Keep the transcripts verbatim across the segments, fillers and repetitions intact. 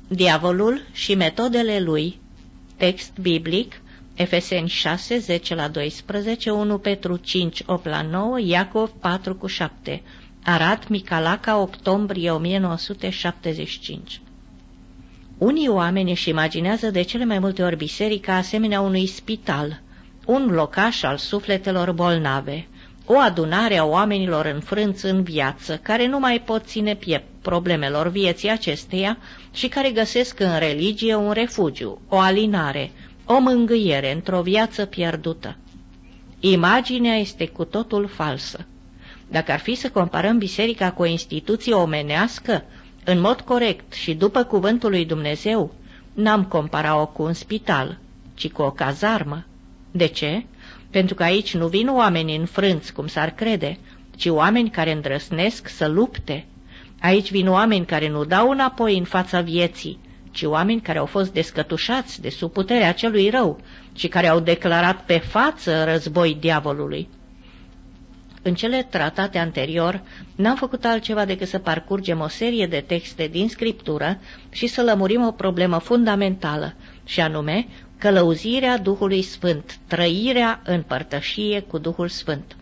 Diavolul și metodele lui. Text biblic, Efeseni șase, zece la doisprezece, unu Petru cinci, opt la nouă, Iacov patru cu șapte. Arad, Micalaca, octombrie o mie nouă sute șaptezeci și cinci. Unii oameni își imaginează de cele mai multe ori biserica asemenea unui spital, un locaș al sufletelor bolnave, o adunare a oamenilor înfrânți în viață, care nu mai pot ține piept problemelor vieții acesteia și care găsesc în religie un refugiu, o alinare, o mângâiere într-o viață pierdută. Imaginea este cu totul falsă. Dacă ar fi să comparăm biserica cu o instituție omenească, în mod corect și după cuvântul lui Dumnezeu, n-am compara-o cu un spital, ci cu o cazarmă. De ce? Pentru că aici nu vin oameni înfrânți, cum s-ar crede, ci oameni care îndrăsnesc să lupte. Aici vin oameni care nu dau înapoi în fața vieții, ci oameni care au fost descătușați de sub puterea celui rău și care au declarat pe față război diavolului. În cele tratate anterior, n-am făcut altceva decât să parcurgem o serie de texte din Scriptură și să lămurim o problemă fundamentală, și anume călăuzirea Duhului Sfânt, trăirea în părtășie cu Duhul Sfânt.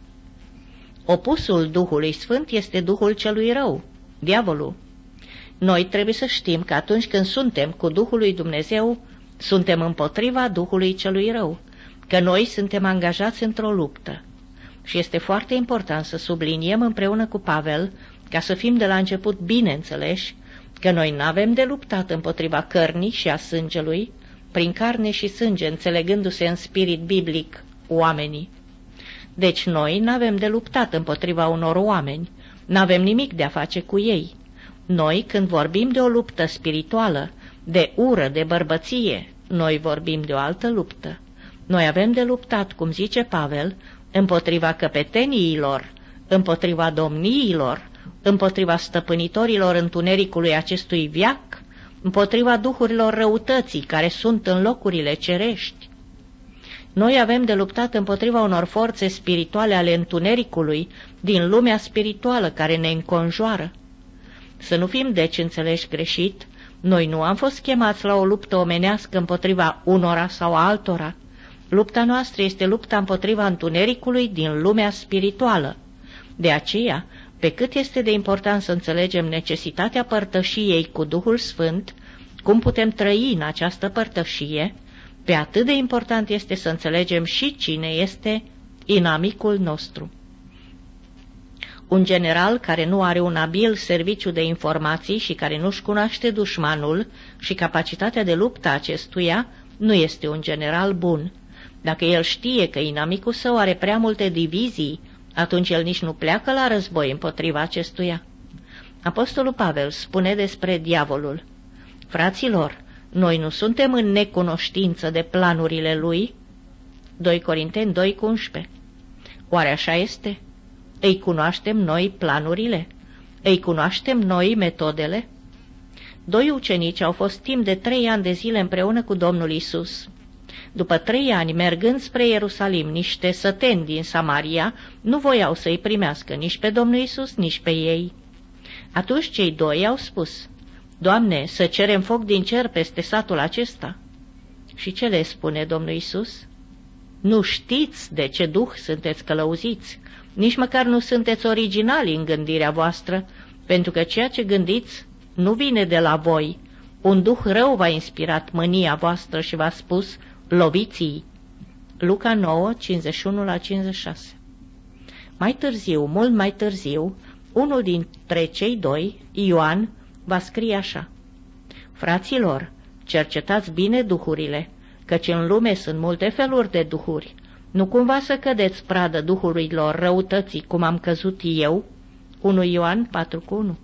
Opusul Duhului Sfânt este Duhul celui rău, diavolul. Noi trebuie să știm că atunci când suntem cu Duhul lui Dumnezeu, suntem împotriva Duhului celui rău, că noi suntem angajați într-o luptă. Și este foarte important să subliniem împreună cu Pavel, ca să fim de la început bine înțeleși, că noi n-avem de luptat împotriva cărnii și a sângelui, prin carne și sânge, înțelegându-se în spirit biblic oamenii. Deci noi n-avem de luptat împotriva unor oameni, n-avem nimic de a face cu ei. Noi, când vorbim de o luptă spirituală, de ură, de bărbăție, noi vorbim de o altă luptă. Noi avem de luptat, cum zice Pavel, împotriva căpeteniilor, împotriva domniilor, împotriva stăpânitorilor întunericului acestui veac, împotriva duhurilor răutății care sunt în locurile cerești. Noi avem de luptat împotriva unor forțe spirituale ale întunericului din lumea spirituală care ne înconjoară. Să nu fim deci înțeleși greșit, noi nu am fost chemați la o luptă omenească împotriva unora sau altora. Lupta noastră este lupta împotriva întunericului din lumea spirituală. De aceea, pe cât este de important să înțelegem necesitatea părtășiei cu Duhul Sfânt, cum putem trăi în această părtășie, pe atât de important este să înțelegem și cine este inamicul nostru. Un general care nu are un abil serviciu de informații și care nu-și cunoaște dușmanul și capacitatea de luptă acestuia, nu este un general bun. Dacă el știe că inamicul său are prea multe divizii, atunci el nici nu pleacă la război împotriva acestuia. Apostolul Pavel spune despre diavolul: fraților, noi nu suntem în necunoștință de planurile lui? doi Corinteni doi cu unsprezece. Oare așa este? Îi cunoaștem noi planurile? Îi cunoaștem noi metodele? Doi ucenici au fost timp de trei ani de zile împreună cu Domnul Isus. După trei ani, mergând spre Ierusalim, niște săteni din Samaria nu voiau să-i primească nici pe Domnul Isus, nici pe ei. Atunci cei doi au spus: Doamne, să cerem foc din cer peste satul acesta. Și ce le spune Domnul Isus? Nu știți de ce duh sunteți călăuziți, nici măcar nu sunteți originali în gândirea voastră, pentru că ceea ce gândiți nu vine de la voi. Un duh rău v-a inspirat mânia voastră și v-a spus: loviți-i. Luca nouă, cincizeci și unu la cincizeci și șase. Mai târziu, mult mai târziu, unul dintre cei doi, Ioan, va scrie așa: fraților, cercetați bine duhurile, căci în lume sunt multe feluri de duhuri. Nu cumva să cădeți pradă duhurilor răutății, cum am căzut eu? unu Ioan patru cu unu.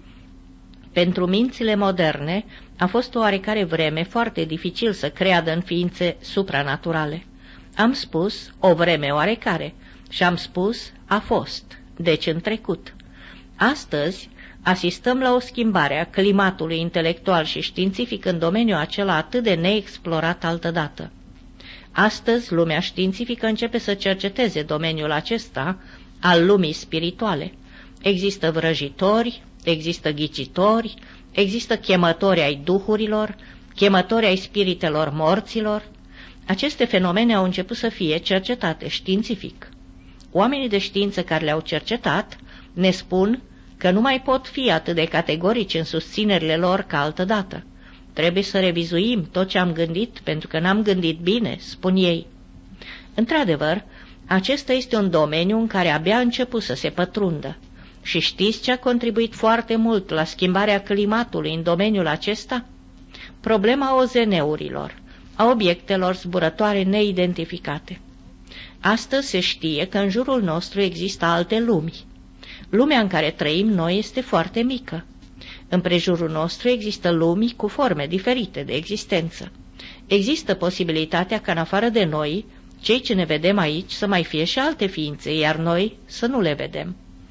Pentru mințile moderne a fost o oarecare vreme foarte dificil să creadă în ființe supranaturale. Am spus o vreme oarecare și am spus a fost, deci în trecut. Astăzi asistăm la o schimbare a climatului intelectual și științific în domeniul acela atât de neexplorat altădată. Astăzi lumea științifică începe să cerceteze domeniul acesta al lumii spirituale. Există vrăjitori, există ghicitori, există chemători ai duhurilor, chemători ai spiritelor morților. Aceste fenomene au început să fie cercetate științific. Oamenii de știință care le-au cercetat ne spun că nu mai pot fi atât de categorici în susținerile lor ca altădată. Trebuie să revizuim tot ce am gândit, pentru că n-am gândit bine, spun ei. Într-adevăr, acesta este un domeniu în care abia a început să se pătrundă. Și știți ce a contribuit foarte mult la schimbarea climatului în domeniul acesta? Problema ozeneurilor, a obiectelor zburătoare neidentificate. Astăzi se știe că în jurul nostru există alte lumi. Lumea în care trăim noi este foarte mică. În prejurul nostru există lumi cu forme diferite de existență. Există posibilitatea ca în afară de noi, cei ce ne vedem aici, să mai fie și alte ființe, iar noi să nu le vedem.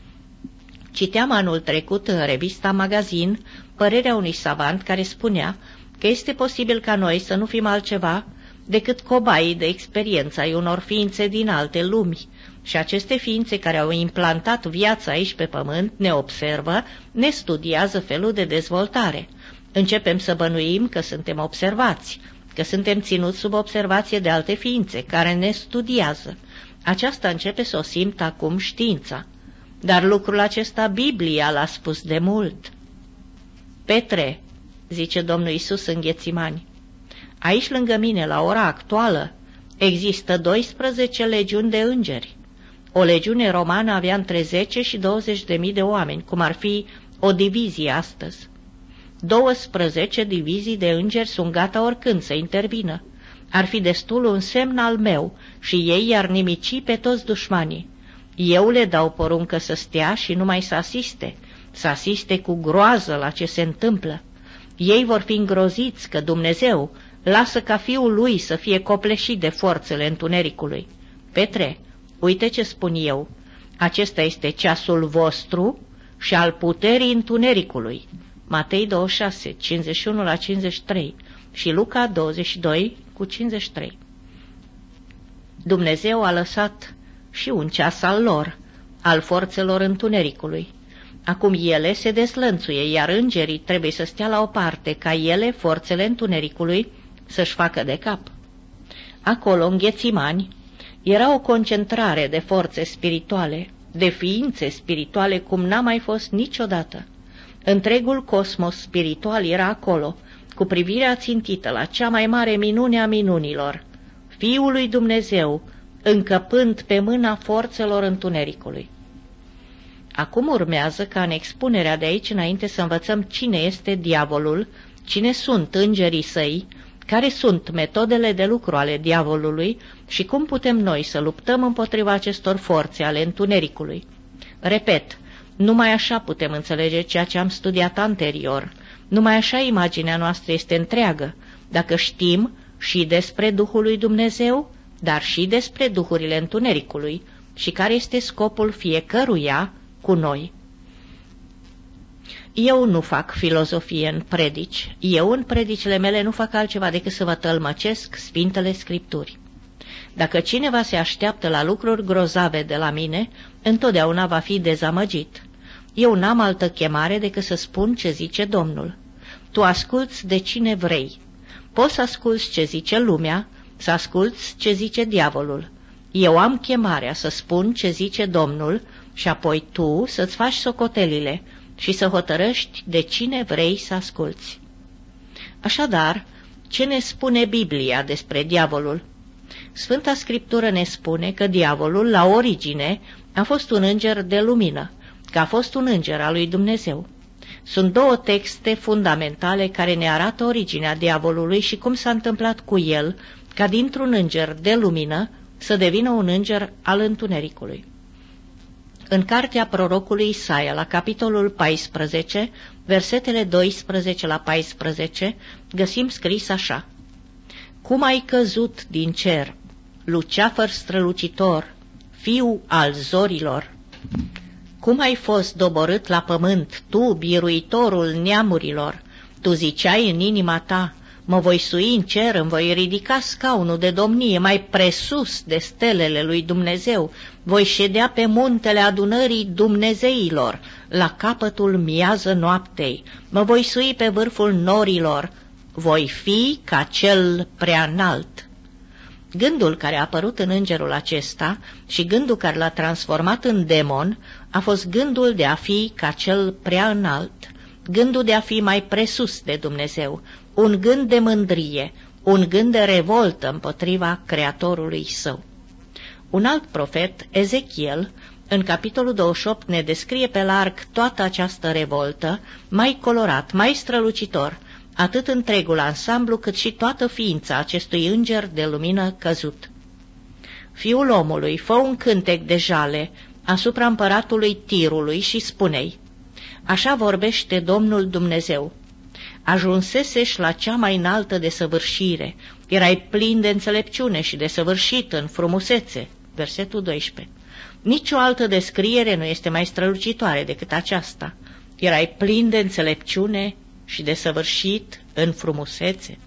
Citeam anul trecut în revista Magazin părerea unui savant care spunea că este posibil ca noi să nu fim altceva decât cobaii de experiență ai unor ființe din alte lumi, și aceste ființe care au implantat viața aici pe pământ ne observă, ne studiază felul de dezvoltare. Începem să bănuim că suntem observați, că suntem ținuți sub observație de alte ființe care ne studiază. Aceasta începe să o simtă acum știința. Dar lucrul acesta Biblia l-a spus de mult. Petre, zice Domnul Iisus în Ghețimani, aici lângă mine, la ora actuală, există doisprezece legiuni de îngeri. O legiune romană avea între zece și douăzeci de mii de oameni, cum ar fi o divizie astăzi. douăsprezece divizii de îngeri sunt gata oricând să intervină. Ar fi destul un semn al meu și ei i-ar nimici pe toți dușmanii. Eu le dau poruncă să stea și numai să asiste, să asiste cu groază la ce se întâmplă. Ei vor fi îngroziți că Dumnezeu lasă ca Fiul Lui să fie copleșit de forțele întunericului. Petre, uite ce spun eu, acesta este ceasul vostru și al puterii întunericului. Matei douăzeci și șase, cincizeci și unu la cincizeci și trei și Luca douăzeci și doi cu cincizeci și trei. Dumnezeu a lăsat și un ceas al lor, al forțelor întunericului. Acum ele se deslănțuie, iar îngerii trebuie să stea la o parte, ca ele, forțele întunericului, să-și facă de cap. Acolo, în Ghețimani, era o concentrare de forțe spirituale, de ființe spirituale cum n-a mai fost niciodată. Întregul cosmos spiritual era acolo, cu privirea țintită la cea mai mare minune a minunilor, Fiul lui Dumnezeu, încăpând pe mâna forțelor întunericului. Acum urmează ca în expunerea de aici înainte să învățăm cine este diavolul, cine sunt îngerii săi, care sunt metodele de lucru ale diavolului și cum putem noi să luptăm împotriva acestor forțe ale întunericului. Repet, numai așa putem înțelege ceea ce am studiat anterior, numai așa imaginea noastră este întreagă, dacă știm și despre Duhul lui Dumnezeu, dar și despre duhurile întunericului și care este scopul fiecăruia cu noi. Eu nu fac filozofie în predici, eu în predicile mele nu fac altceva decât să vă tălmăcesc Sfintele Scripturi. Dacă cineva se așteaptă la lucruri grozave de la mine, întotdeauna va fi dezamăgit. Eu n-am altă chemare decât să spun ce zice Domnul. Tu asculți de cine vrei. Poți să asculți ce zice lumea, să asculți ce zice diavolul. Eu am chemarea să spun ce zice Domnul și apoi tu să-ți faci socotelile și să hotărăști de cine vrei să asculți. Așadar, ce ne spune Biblia despre diavolul? Sfânta Scriptură ne spune că diavolul, la origine, a fost un înger de lumină, că a fost un înger al lui Dumnezeu. Sunt două texte fundamentale care ne arată originea diavolului și cum s-a întâmplat cu el, ca dintr-un înger de lumină să devină un înger al întunericului. În cartea prorocului Isaia, la capitolul paisprezece, versetele doisprezece la paisprezece, găsim scris așa: Cum ai căzut din cer, luceafăr strălucitor, fiu al zorilor! Cum ai fost doborât la pământ, tu, biruitorul neamurilor! Tu ziceai în inima ta, Mă voi sui în cer, îmi voi ridica scaunul de domnie mai presus de stelele lui Dumnezeu, voi ședea pe muntele adunării Dumnezeilor, la capătul miază noaptei, mă voi sui pe vârful norilor, voi fi ca cel preanalt. Gândul care a apărut în îngerul acesta și gândul care l-a transformat în demon a fost gândul de a fi ca cel preanalt, gândul de a fi mai presus de Dumnezeu, un gând de mândrie, un gând de revoltă împotriva Creatorului său. Un alt profet, Ezechiel, în capitolul douăzeci și opt ne descrie pe larg toată această revoltă, mai colorat, mai strălucitor, atât întregul ansamblu cât și toată ființa acestui înger de lumină căzut. Fiul omului, fă un cântec de jale asupra împăratului Tirului și spune-i: așa vorbește Domnul Dumnezeu. Ajunseseși la cea mai înaltă desăvârșire, erai plin de înțelepciune și desăvârșit în frumusețe. Versetul doisprezece. Nici o altă descriere nu este mai strălucitoare decât aceasta. Erai plin de înțelepciune și desăvârșit în frumusețe.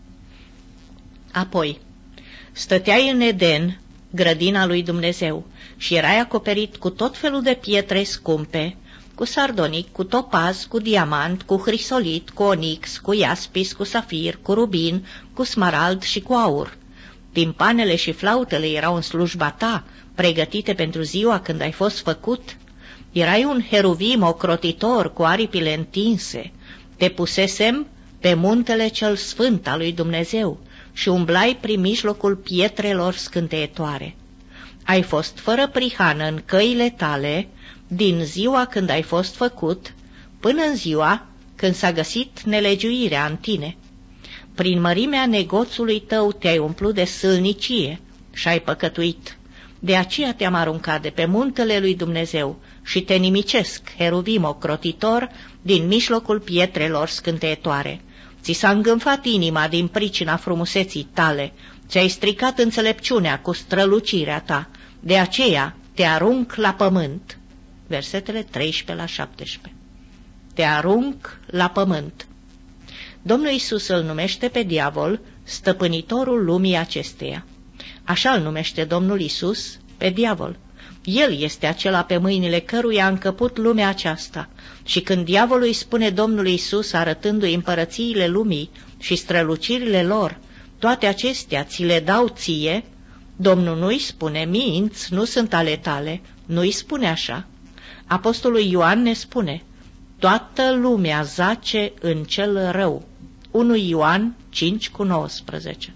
Apoi, stăteai în Eden, grădina lui Dumnezeu, și erai acoperit cu tot felul de pietre scumpe, cu sardonic, cu topaz, cu diamant, cu hrisolit, cu onix, cu iaspis, cu safir, cu rubin, cu smarald și cu aur. Timpanele și flautele erau în slujba ta, pregătite pentru ziua când ai fost făcut. Erai un heruvim ocrotitor cu aripile întinse. Te pusesem pe muntele cel sfânt al lui Dumnezeu și umblai prin mijlocul pietrelor scânteietoare. Ai fost fără prihană în căile tale din ziua când ai fost făcut până în ziua când s-a găsit nelegiuirea în tine. Prin mărimea negoțului tău te-ai umplut de sâlnicie și ai păcătuit. De aceea te-am aruncat de pe muntele lui Dumnezeu și te nimicesc, heruvim ocrotitor, din mijlocul pietrelor scânteietoare. Ți s-a îngânfat inima din pricina frumuseții tale, ți-ai stricat înțelepciunea cu strălucirea ta, de aceea te arunc la pământ. Versetele treisprezece la șaptesprezece. Te arunc la pământ. Domnul Iisus îl numește pe diavol stăpânitorul lumii acesteia. Așa îl numește Domnul Iisus pe diavol. El este acela pe mâinile căruia a încăput lumea aceasta. Și când diavolul îi spune Domnului Iisus, arătându-i împărățiile lumii și strălucirile lor, toate acestea ți le dau ție, Domnul nu-i spune: minți, nu sunt ale tale, nu-i spune așa. Apostolul Ioan ne spune: toată lumea zace în cel rău. unu Ioan cinci cu nouăsprezece.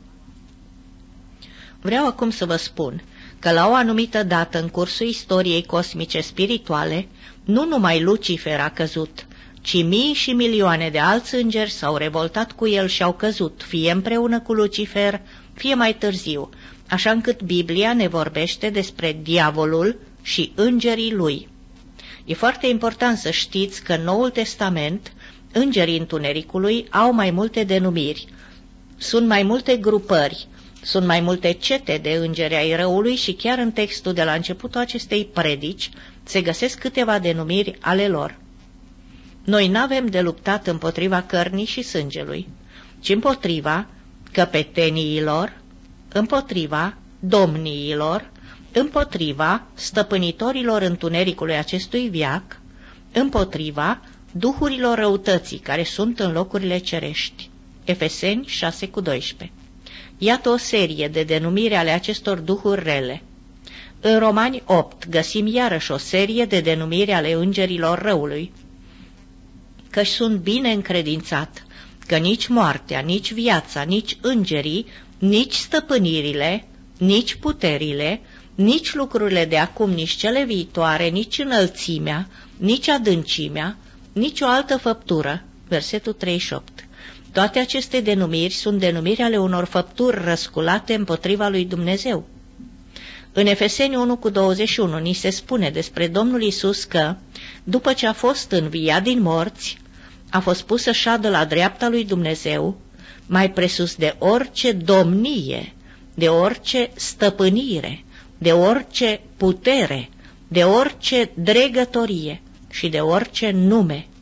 Vreau acum să vă spun că la o anumită dată în cursul istoriei cosmice spirituale, nu numai Lucifer a căzut, ci mii și milioane de alți îngeri s-au revoltat cu el și au căzut, fie împreună cu Lucifer, fie mai târziu, așa încât Biblia ne vorbește despre diavolul și îngerii lui. E foarte important să știți că în Noul Testament îngerii întunericului au mai multe denumiri, sunt mai multe grupări, sunt mai multe cete de îngeri ai răului și chiar în textul de la începutul acestei predici se găsesc câteva denumiri ale lor. Noi n-avem de luptat împotriva cărnii și sângelui, ci împotriva căpeteniilor, împotriva domniilor, împotriva stăpânitorilor întunericului acestui veac, împotriva duhurilor răutății care sunt în locurile cerești. Efeseni șase cu doisprezece. Iată o serie de denumiri ale acestor duhuri rele. În Romani opt găsim iarăși o serie de denumiri ale îngerilor răului, căci sunt bine încredințat că nici moartea, nici viața, nici îngerii, nici stăpânirile, nici puterile, nici lucrurile de acum, nici cele viitoare, nici înălțimea, nici adâncimea, nici o altă făptură. Versetul treizeci și opt. Toate aceste denumiri sunt denumiri ale unor făpturi răsculate împotriva lui Dumnezeu. În Efeseni unu cu douăzeci și unu ni se spune despre Domnul Iisus că, după ce a fost înviat din morți, a fost pus să șadă la dreapta lui Dumnezeu, mai presus de orice domnie, de orice stăpânire, de orice putere, de orice dregătorie și de orice nume.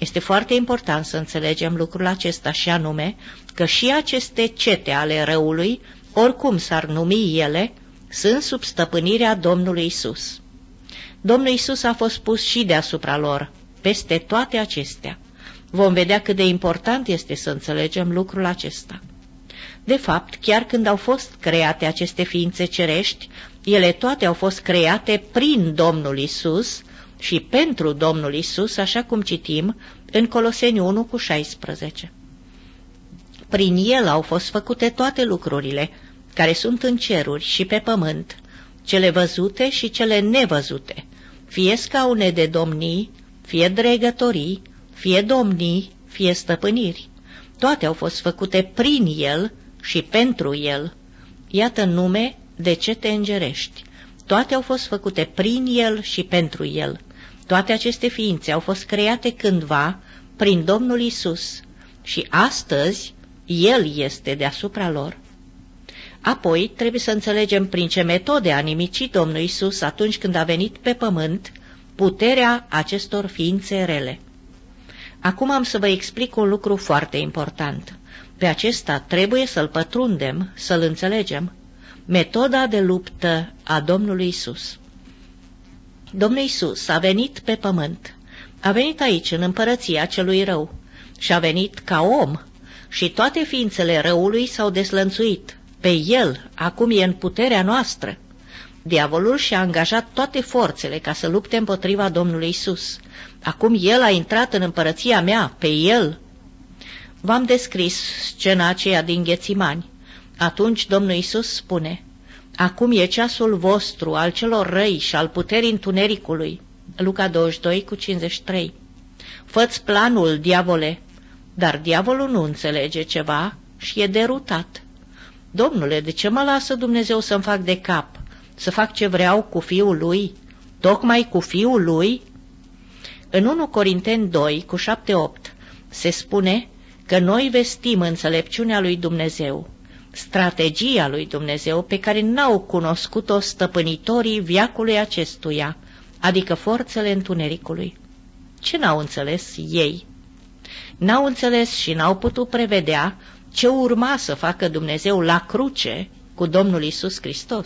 Este foarte important să înțelegem lucrul acesta și anume că și aceste cete ale răului, oricum s-ar numi ele, sunt sub stăpânirea Domnului Isus. Domnul Isus a fost pus și deasupra lor, peste toate acestea. Vom vedea cât de important este să înțelegem lucrul acesta. De fapt, chiar când au fost create aceste ființe cerești, ele toate au fost create prin Domnul Isus și pentru Domnul Isus, așa cum citim în Coloseni unu cu șaisprezece. Prin El au fost făcute toate lucrurile care sunt în ceruri și pe pământ, cele văzute și cele nevăzute, fie scaune de domnii, fie dregătorii, fie domnii, fie stăpâniri. Toate au fost făcute prin El și pentru El. Iată nume de cete îngerești. Toate au fost făcute prin El și pentru El. Toate aceste ființe au fost create cândva prin Domnul Isus și astăzi El este deasupra lor. Apoi trebuie să înțelegem prin ce metode a nimicit Domnul Isus atunci când a venit pe pământ puterea acestor ființe rele. Acum am să vă explic un lucru foarte important. Pe acesta trebuie să-l pătrundem, să-l înțelegem. Metoda de luptă a Domnului Isus. Domnul Isus a venit pe pământ. A venit aici, în împărăția celui rău, și a venit ca om, și toate ființele răului s-au deslănțuit. Pe El acum e în puterea noastră. Diavolul și-a angajat toate forțele ca să lupte împotriva Domnului Isus. Acum El a intrat în împărăția mea, pe El. V-am descris scena aceea din Ghețimani. Atunci Domnul Isus spune: acum e ceasul vostru, al celor răi și al puterii întunericului. Luca douăzeci și doi cu cincizeci și trei. Fă-ți planul, diavole. Dar diavolul nu înțelege ceva și e derutat. Domnule, de ce mă lasă Dumnezeu să-mi fac de cap? Să fac ce vreau cu Fiul Lui? Tocmai cu Fiul Lui? În unu Corinteni doi cu șapte opt se spune că noi vestim înțelepciunea lui Dumnezeu, strategia lui Dumnezeu pe care n-au cunoscut-o stăpânitorii veacului acestuia, adică forțele întunericului. Ce n-au înțeles ei? N-au înțeles și n-au putut prevedea ce urma să facă Dumnezeu la cruce cu Domnul Isus Hristos.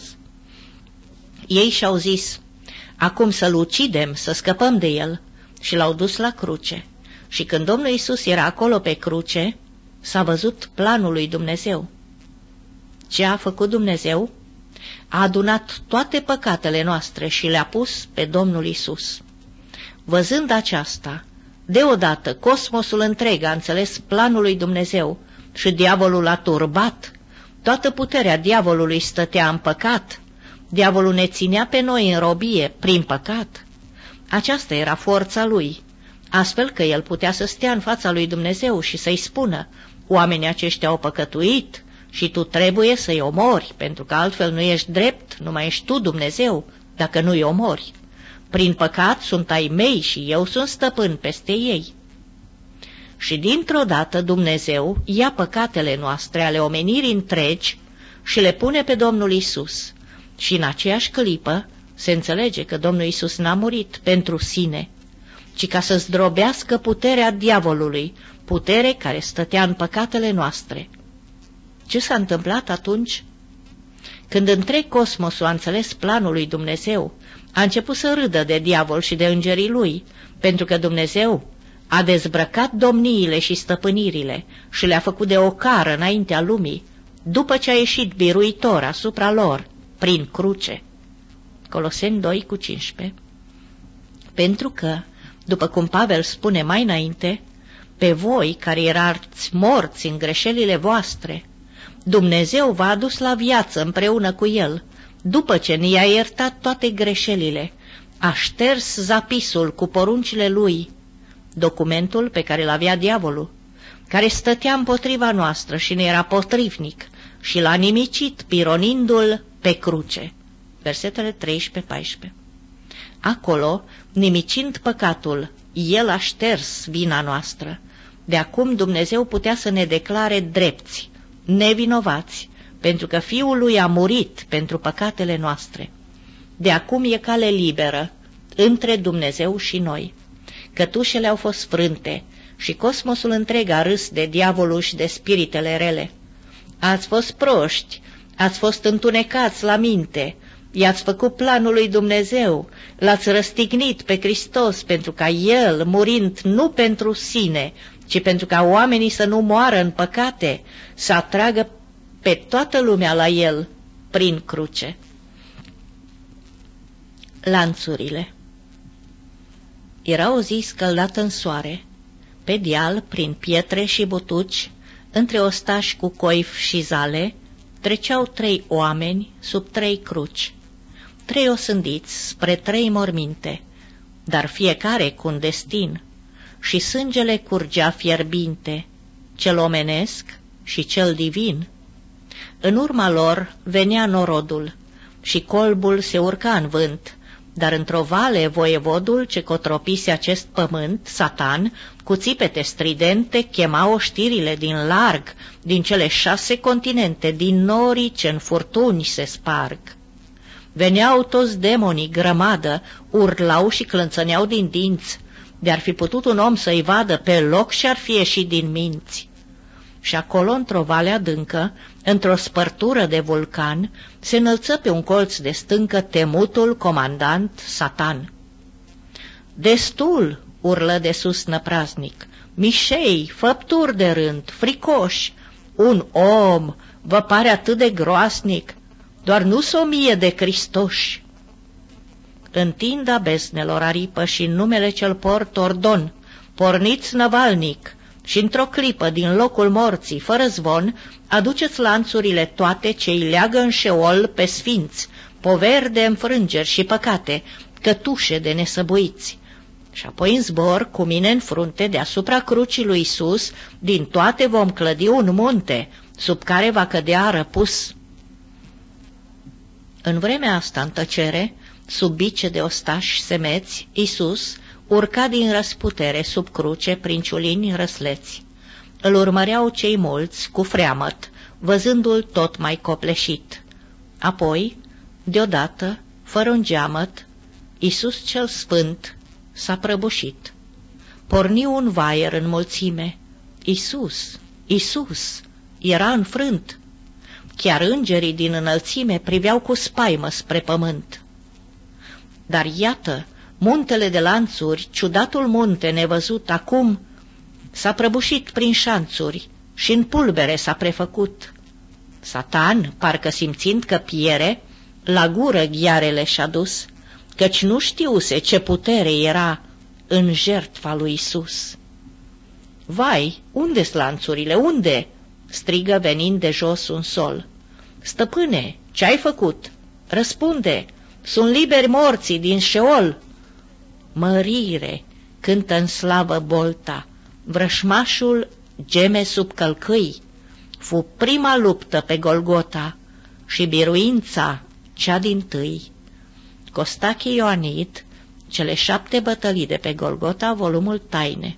Ei și-au zis: acum să-L ucidem, să scăpăm de El, și L-au dus la cruce. Și când Domnul Isus era acolo pe cruce, s-a văzut planul lui Dumnezeu. Ce a făcut Dumnezeu? A adunat toate păcatele noastre și le-a pus pe Domnul Isus. Văzând aceasta, deodată cosmosul întreg a înțeles planul lui Dumnezeu și diavolul a turbat. Toată puterea diavolului stătea în păcat. Diavolul ne ținea pe noi în robie prin păcat. Aceasta era forța lui, astfel că el putea să stea în fața lui Dumnezeu și să-i spună: oamenii aceștia au păcătuit și tu trebuie să-i omori, pentru că altfel nu ești drept, nu mai ești tu Dumnezeu, dacă nu-i omori. Prin păcat sunt ai mei și eu sunt stăpân peste ei. Și dintr-o dată Dumnezeu ia păcatele noastre ale omenirii întregi și le pune pe Domnul Isus. Și în aceeași clipă se înțelege că Domnul Isus n-a murit pentru sine, ci ca să zdrobească puterea diavolului, putere care stătea în păcatele noastre. Ce s-a întâmplat atunci? Când întreg cosmosul a înțeles planul lui Dumnezeu, a început să râdă de diavol și de îngerii lui, pentru că Dumnezeu a dezbrăcat domniile și stăpânirile și le-a făcut de ocară înaintea lumii, după ce a ieșit biruitor asupra lor, prin cruce. Coloseni doi cu cincisprezece. Pentru că, după cum Pavel spune mai înainte, pe voi care erați morți în greșelile voastre, Dumnezeu v-a adus la viață împreună cu El, după ce ne-a iertat toate greșelile, a șters zapisul cu poruncile Lui, documentul pe care l-avea diavolul, care stătea împotriva noastră și ne era potrivnic, și l-a nimicit pironindu-l pe cruce. Versetele treisprezece paisprezece. Acolo, nimicind păcatul, El a șters vina noastră. De acum Dumnezeu putea să ne declare drepți, nevinovați, pentru că Fiul Lui a murit pentru păcatele noastre. De acum e cale liberă între Dumnezeu și noi. cătușele au fost frânte și cosmosul întreg a râs de diavolul și de spiritele rele. Ați fost proști, ați fost întunecați la minte, i-ați făcut planul lui Dumnezeu, l-ați răstignit pe Hristos pentru ca El, murind nu pentru sine, ci pentru ca oamenii să nu moară în păcate, să atragă pe toată lumea la El prin cruce. Lanțurile. Era o zi scăldată în soare, pe deal, prin pietre și butuci, între ostași cu coif și zale, treceau trei oameni sub trei cruci, trei osândiți spre trei morminte, dar fiecare cu un destin, și sângele curgea fierbinte, cel omenesc și cel divin. În urma lor venea norodul și colbul se urca în vânt, dar într-o vale voievodul ce cotropise acest pământ, Satan, cu țipete stridente, chema oștirile din larg, din cele șase continente, din norii ce în furtuni se sparg. Veneau toți demonii grămadă, urlau și clănțăneau din dinți, de-ar fi putut un om să-i vadă pe loc și-ar fi ieșit din minți. Și acolo, într-o vale adâncă, într-o spărtură de vulcan, se înălță pe un colț de stâncă temutul comandant Satan. Destul, urlă de sus năpraznic, mișei, făpturi de rând, fricoși, un om vă pare atât de groasnic, doar nu-s o mie de Cristoși. Întinda besnelor aripă și în numele cel port ordon, porniți năvalnic și într-o clipă din locul morții, fără zvon, aduceți lanțurile toate ce-i leagă în șeol pe sfinți, poveri de înfrângeri și păcate, cătușe de nesăbuiți. Și apoi în zbor, cu mine în frunte, deasupra crucii lui Iisus, din toate vom clădi un munte, sub care va cădea răpus. În vremea asta, în tăcere, sub bice de ostași semeți, Iisus urca din răsputere sub cruce prin ciulini răsleți. Îl urmăreau cei mulți cu freamăt, văzându-l tot mai copleșit. Apoi, deodată, fără un geamăt, Iisus cel sfânt s-a prăbușit. Porni un vaier în mulțime. Iisus, Iisus, era înfrânt. Chiar îngerii din înălțime priveau cu spaimă spre pământ. Dar iată, muntele de lanțuri, ciudatul munte nevăzut acum, s-a prăbușit prin șanțuri și în pulbere s-a prefăcut. Satan, parcă simțind că piere, la gură ghiarele și-a dus, căci nu știuse ce putere era în jertfa lui Iisus. Vai, unde-s lanțurile, unde?" strigă venind de jos un sol. Stăpâne, ce-ai făcut? Răspunde, sunt liberi morții din șeol." Mărire, cântă în slavă bolta, vrășmașul geme sub călcâi. Fu prima luptă pe Golgota și biruința cea dintâi. Costache Ioanid, cele șapte bătălii de pe Golgota, volumul Taine.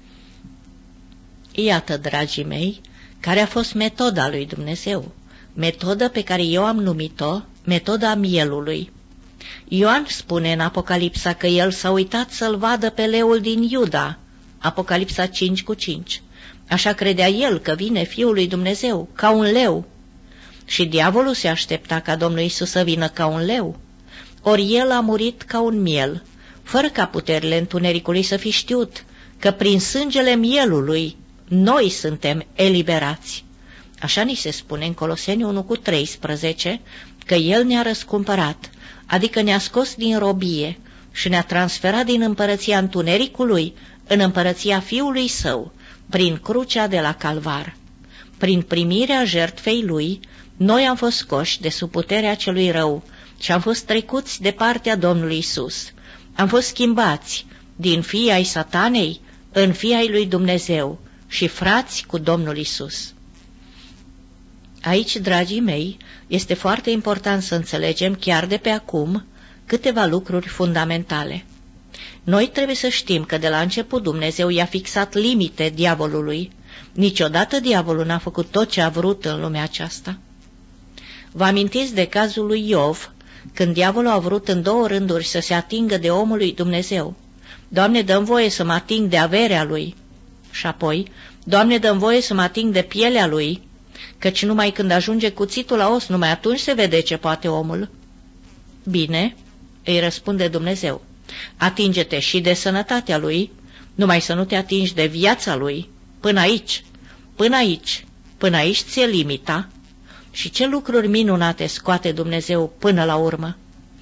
Iată, dragii mei, care a fost metoda lui Dumnezeu, metodă pe care eu am numit-o metoda mielului. Ioan spune în Apocalipsa că el s-a uitat să-l vadă pe leul din Iuda, Apocalipsa cinci cu cinci. Așa credea el că vine Fiul lui Dumnezeu, ca un leu. Și diavolul se aștepta ca Domnul Iisus să vină ca un leu. Ori el a murit ca un miel, fără ca puterile întunericului să fi știut că prin sângele mielului noi suntem eliberați. Așa ni se spune în Coloseni unu cu treisprezece că el ne-a răscumpărat, adică ne-a scos din robie și ne-a transferat din împărăția întunericului în împărăția Fiului Său, prin crucea de la Calvar. Prin primirea jertfei Lui, noi am fost scoși de sub puterea celui rău și am fost trecuți de partea Domnului Iisus. Am fost schimbați din fii ai Satanei în fii ai lui Dumnezeu și frați cu Domnul Iisus. Aici, dragii mei, este foarte important să înțelegem chiar de pe acum câteva lucruri fundamentale. Noi trebuie să știm că de la început Dumnezeu i-a fixat limite diavolului. Niciodată diavolul n-a făcut tot ce a vrut în lumea aceasta. Vă amintiți de cazul lui Iov, când diavolul a vrut în două rânduri să se atingă de omul lui Dumnezeu, Doamne, dă-mi voie să mă ating de averea lui. Și apoi, Doamne, dă-mi voie să mă ating de pielea lui, căci numai când ajunge cuțitul la os, numai atunci se vede ce poate omul. Bine, îi răspunde Dumnezeu, atinge-te și de sănătatea lui, numai să nu te atingi de viața lui. Până aici, până aici, până aici ți-e limita. Și ce lucruri minunate scoate Dumnezeu până la urmă.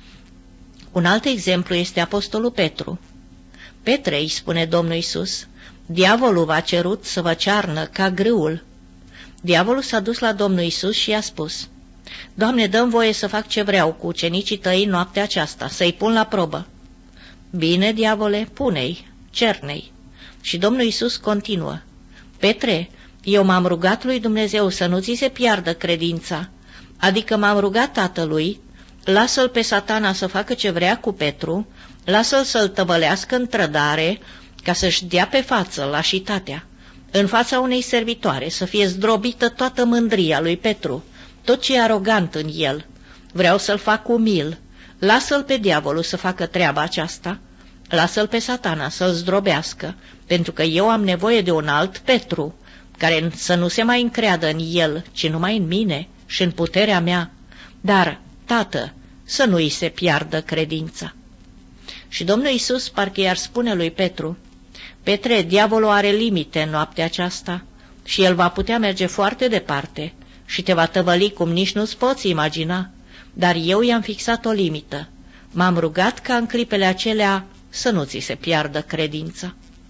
Un alt exemplu este apostolul Petru. Petre, îi spune Domnul Iisus, diavolul v-a cerut să vă cearnă ca grâul. Diavolul s-a dus la Domnul Iisus și i-a spus, Doamne, dă-mi voie să fac ce vreau cu ucenicii tăi noaptea aceasta, să-i pun la probă. Bine, diavole, pune-i, cerne-i. Și Domnul Iisus continuă, Petre, eu m-am rugat lui Dumnezeu să nu ți se piardă credința, adică m-am rugat Tatălui, lasă-l pe Satana să facă ce vrea cu Petru, lasă-l să-l tăvălească în trădare, ca să-și dea pe față lașitatea, în fața unei servitoare, să fie zdrobită toată mândria lui Petru, tot ce e arogant în el. Vreau să-l fac umil, lasă-l pe diavolul să facă treaba aceasta, lasă-l pe Satana să-l zdrobească, pentru că eu am nevoie de un alt Petru, care să nu se mai încreadă în el, ci numai în mine și în puterea mea. Dar, Tată, să nu îi se piardă credința. Și Domnul Iisus parcă i-ar spune lui Petru, Petre, diavolul are limite în noaptea aceasta și el va putea merge foarte departe și te va tăvăli cum nici nu-ți poți imagina, dar eu i-am fixat o limită. M-am rugat ca în clipele acelea să nu ți se piardă credința.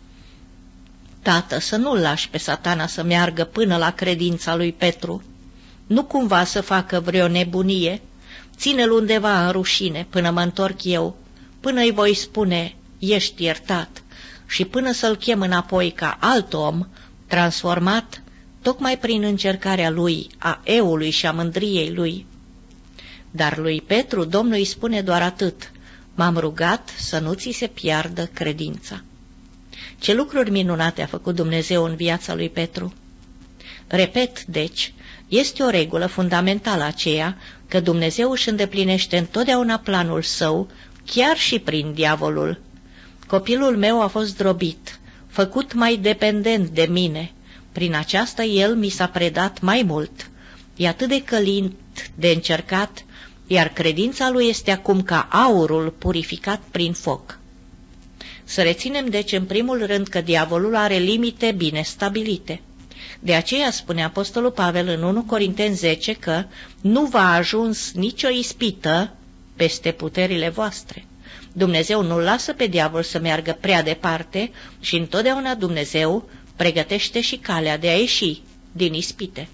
Tată, să nu-l lași pe Satana să meargă până la credința lui Petru, nu cumva să facă vreo nebunie, ține-l undeva în rușine până mă întorc eu, până îi voi spune, ești iertat, și până să-l chem înapoi ca alt om, transformat tocmai prin încercarea lui, a eului și a mândriei lui. Dar lui Petru Domnul îi spune doar atât, m-am rugat să nu ți se piardă credința. Ce lucruri minunate a făcut Dumnezeu în viața lui Petru! Repet, deci, este o regulă fundamentală aceea că Dumnezeu își îndeplinește întotdeauna planul său, chiar și prin diavolul. Copilul meu a fost zdrobit, făcut mai dependent de mine. Prin aceasta el mi s-a predat mai mult. E atât de călint, de încercat, iar credința lui este acum ca aurul purificat prin foc. Să reținem deci în primul rând că diavolul are limite bine stabilite. De aceea spune apostolul Pavel în întâi Corinteni zece că nu v-a ajuns nicio ispită peste puterile voastre. Dumnezeu nu lasă pe diavol să meargă prea departe și întotdeauna Dumnezeu pregătește și calea de a ieși din ispite.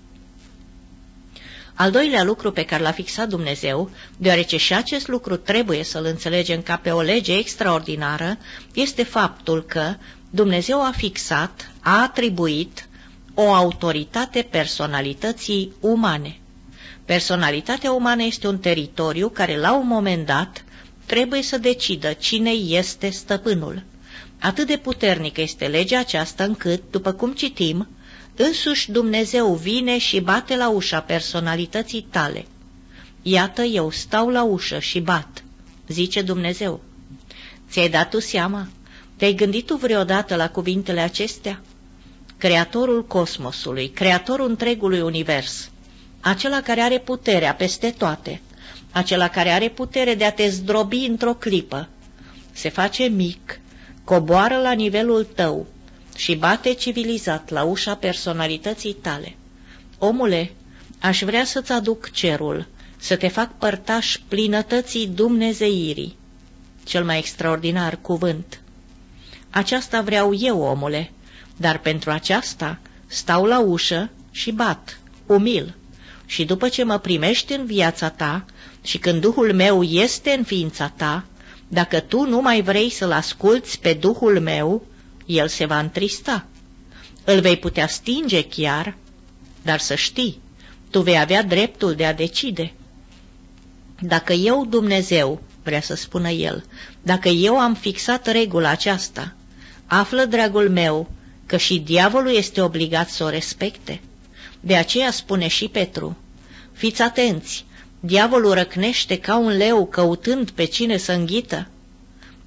Al doilea lucru pe care l-a fixat Dumnezeu, deoarece și acest lucru trebuie să-l înțelegem ca pe o lege extraordinară, este faptul că Dumnezeu a fixat, a atribuit o autoritate personalității umane. Personalitatea umană este un teritoriu care la un moment dat trebuie să decidă cine este stăpânul. Atât de puternică este legea aceasta încât, după cum citim, însuși Dumnezeu vine și bate la ușa personalității tale. Iată, eu stau la ușă și bat, zice Dumnezeu. Ți-ai dat tu seama? Te-ai gândit tu vreodată la cuvintele acestea? Creatorul cosmosului, creatorul întregului univers, acela care are puterea peste toate, acela care are putere de a te zdrobi într-o clipă, se face mic, coboară la nivelul tău și bate civilizat la ușa personalității tale. Omule, aș vrea să-ți aduc cerul, să te fac părtaș plinătății dumnezeirii. Cel mai extraordinar cuvânt. Aceasta vreau eu, omule, dar pentru aceasta stau la ușă și bat, umil, și după ce mă primești în viața ta și când Duhul meu este în ființa ta, dacă tu nu mai vrei să-l asculți pe Duhul meu, el se va întrista. Îl vei putea stinge chiar, dar să știi, tu vei avea dreptul de a decide. Dacă eu, Dumnezeu, vrea să spună el, dacă eu am fixat regula aceasta, află, dragul meu, că și diavolul este obligat să o respecte. De aceea spune și Petru, fiți atenți, diavolul răcnește ca un leu căutând pe cine să înghită.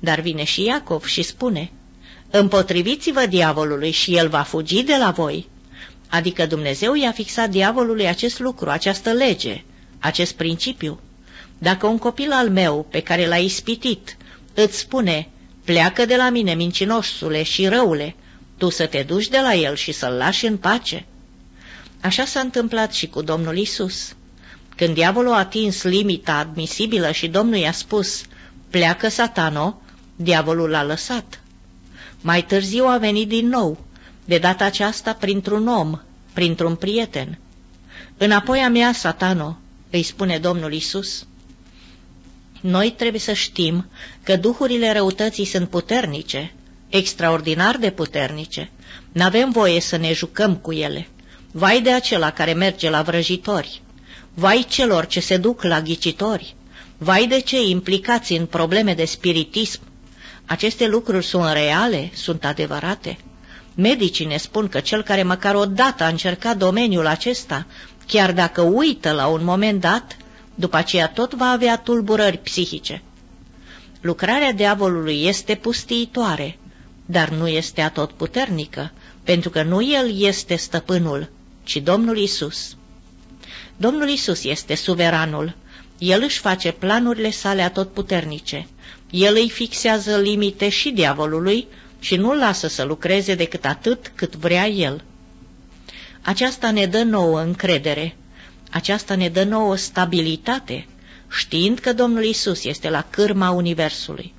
Dar vine și Iacov și spune: împotriviți-vă diavolului și el va fugi de la voi. Adică Dumnezeu i-a fixat diavolului acest lucru, această lege, acest principiu. Dacă un copil al meu, pe care l-a ispitit, îți spune: pleacă de la mine, mincinoșule și răule, tu să te duci de la el și să-l lași în pace. Așa s-a întâmplat și cu Domnul Isus. Când diavolul a atins limita admisibilă și Domnul i-a spus: pleacă, Satano, diavolul l-a lăsat. Mai târziu a venit din nou, de data aceasta printr-un om, printr-un prieten. Înapoi a mea, Satano, îi spune Domnul Isus. Noi trebuie să știm că duhurile răutății sunt puternice, extraordinar de puternice. N-avem voie să ne jucăm cu ele. Vai de acela care merge la vrăjitori, vai celor ce se duc la ghicitori, vai de cei implicați în probleme de spiritism. Aceste lucruri sunt reale, sunt adevărate. Medicii ne spun că cel care măcar o dată a încercat domeniul acesta, chiar dacă uită la un moment dat, după aceea tot va avea tulburări psihice. Lucrarea diavolului este pustiitoare, dar nu este atotputernică, pentru că nu el este stăpânul, ci Domnul Isus. Domnul Isus este suveranul. El își face planurile sale atotputernice. El îi fixează limite și diavolului și nu-l lasă să lucreze decât atât cât vrea el. Aceasta ne dă nouă încredere. Aceasta ne dă nouă stabilitate, știind că Domnul Isus este la cârma universului.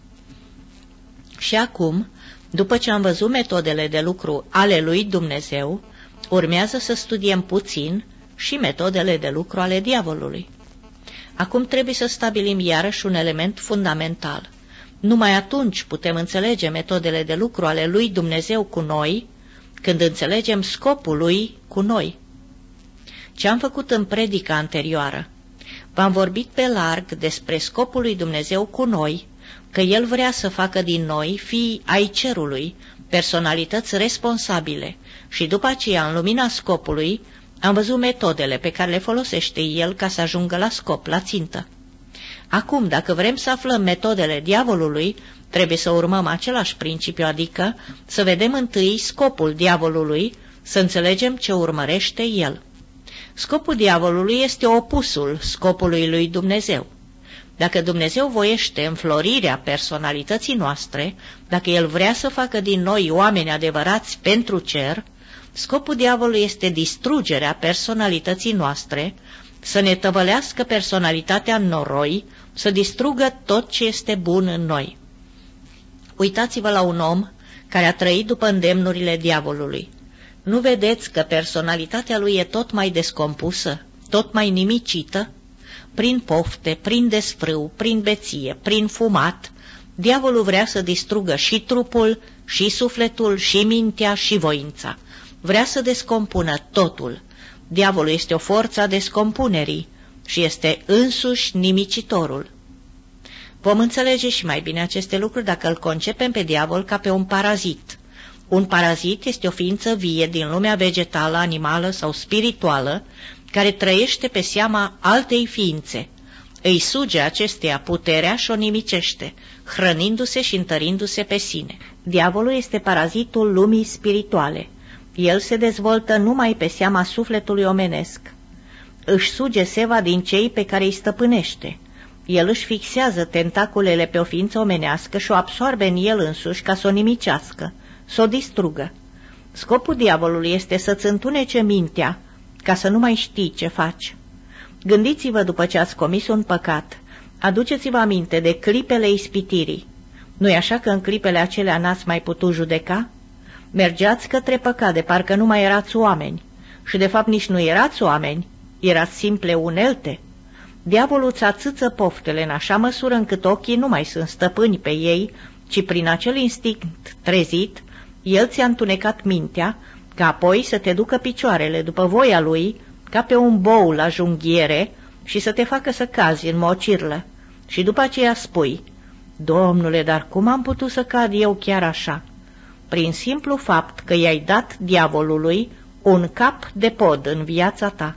Și acum, după ce am văzut metodele de lucru ale lui Dumnezeu, urmează să studiem puțin și metodele de lucru ale diavolului. Acum trebuie să stabilim iarăși un element fundamental. Numai atunci putem înțelege metodele de lucru ale lui Dumnezeu cu noi, când înțelegem scopul lui cu noi. Ce am făcut în predica anterioară? V-am vorbit pe larg despre scopul lui Dumnezeu cu noi, că El vrea să facă din noi fii ai cerului, personalități responsabile, și după aceea, în lumina scopului, am văzut metodele pe care le folosește El ca să ajungă la scop, la țintă. Acum, dacă vrem să aflăm metodele diavolului, trebuie să urmăm același principiu, adică să vedem întâi scopul diavolului, să înțelegem ce urmărește el. Scopul diavolului este opusul scopului lui Dumnezeu. Dacă Dumnezeu voiește înflorirea personalității noastre, dacă El vrea să facă din noi oameni adevărați pentru cer, scopul diavolului este distrugerea personalității noastre, să ne tăvălească personalitatea în noroi, să distrugă tot ce este bun în noi. Uitați-vă la un om care a trăit după îndemnurile diavolului. Nu vedeți că personalitatea lui e tot mai descompusă, tot mai nimicită? Prin pofte, prin desfrâu, prin beție, prin fumat, diavolul vrea să distrugă și trupul, și sufletul, și mintea, și voința. Vrea să descompună totul. Diavolul este o forță a descompunerii și este însuși nimicitorul. Vom înțelege și mai bine aceste lucruri dacă îl concepem pe diavol ca pe un parazit. Un parazit este o ființă vie din lumea vegetală, animală sau spirituală, care trăiește pe seama altei ființe. Îi suge acesteia puterea și o nimicește, hrănindu-se și întărindu-se pe sine. Diavolul este parazitul lumii spirituale. El se dezvoltă numai pe seama sufletului omenesc. Își suge seva din cei pe care îi stăpânește. El își fixează tentaculele pe o ființă omenească și o absorbe în el însuși ca să o nimicească, să o distrugă. Scopul diavolului este să-ți întunece mintea, ca să nu mai știi ce faci. Gândiți-vă după ce ați comis un păcat, aduceți-vă aminte de clipele ispitirii. Nu-i așa că în clipele acelea n-ați mai putut judeca? Mergeați către păcat de parcă nu mai erați oameni, și de fapt nici nu erați oameni, erați simple unelte. Diavolul îți ațâță poftele în așa măsură încât ochii nu mai sunt stăpâni pe ei, ci prin acel instinct trezit, el ți-a întunecat mintea, ca apoi să te ducă picioarele după voia lui, ca pe un bou la junghiere, și să te facă să cazi în mocirlă. Și după aceea spui: Domnule, dar cum am putut să cad eu chiar așa? Prin simplu fapt că i-ai dat diavolului un cap de pod în viața ta.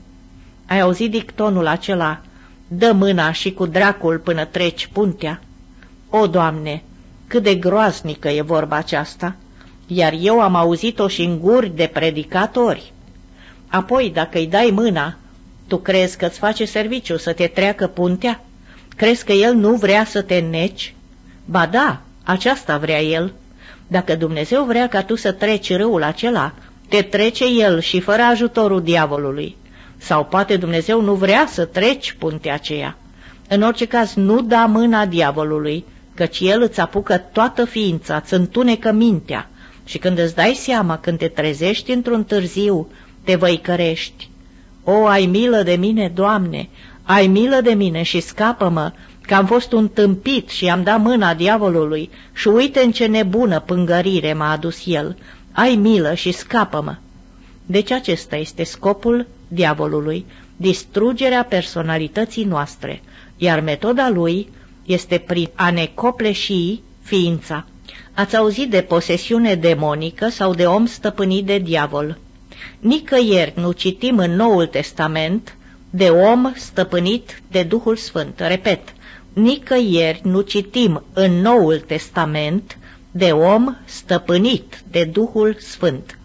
Ai auzit dictonul acela: dă mâna și cu dracul până treci puntea? O, Doamne, cât de groaznică e vorba aceasta, iar eu am auzit-o și în guri de predicatori. Apoi, dacă îi dai mâna, tu crezi că îți face serviciu să te treacă puntea? Crezi că el nu vrea să te înneci? Ba da, aceasta vrea el. Dacă Dumnezeu vrea ca tu să treci râul acela, te trece el și fără ajutorul diavolului. Sau poate Dumnezeu nu vrea să treci puntea aceea. În orice caz, nu da mâna diavolului, căci el îți apucă toată ființa, îți întunecă mintea și când îți dai seama, când te trezești într-un târziu, te văicărești. O, ai milă de mine, Doamne, ai milă de mine și scapă-mă, că am fost un tâmpit și am dat mâna diavolului și uite în ce nebună pângărire m-a adus el. Ai milă și scapă-mă. Deci acesta este scopul diavolului, distrugerea personalității noastre, iar metoda lui este prin a ne copleși ființa. Ați auzit de posesiune demonică sau de om stăpânit de diavol. Nicăieri nu citim în Noul Testament de om stăpânit de Duhul Sfânt. Repet, nicăieri nu citim în Noul Testament de om stăpânit de Duhul Sfânt.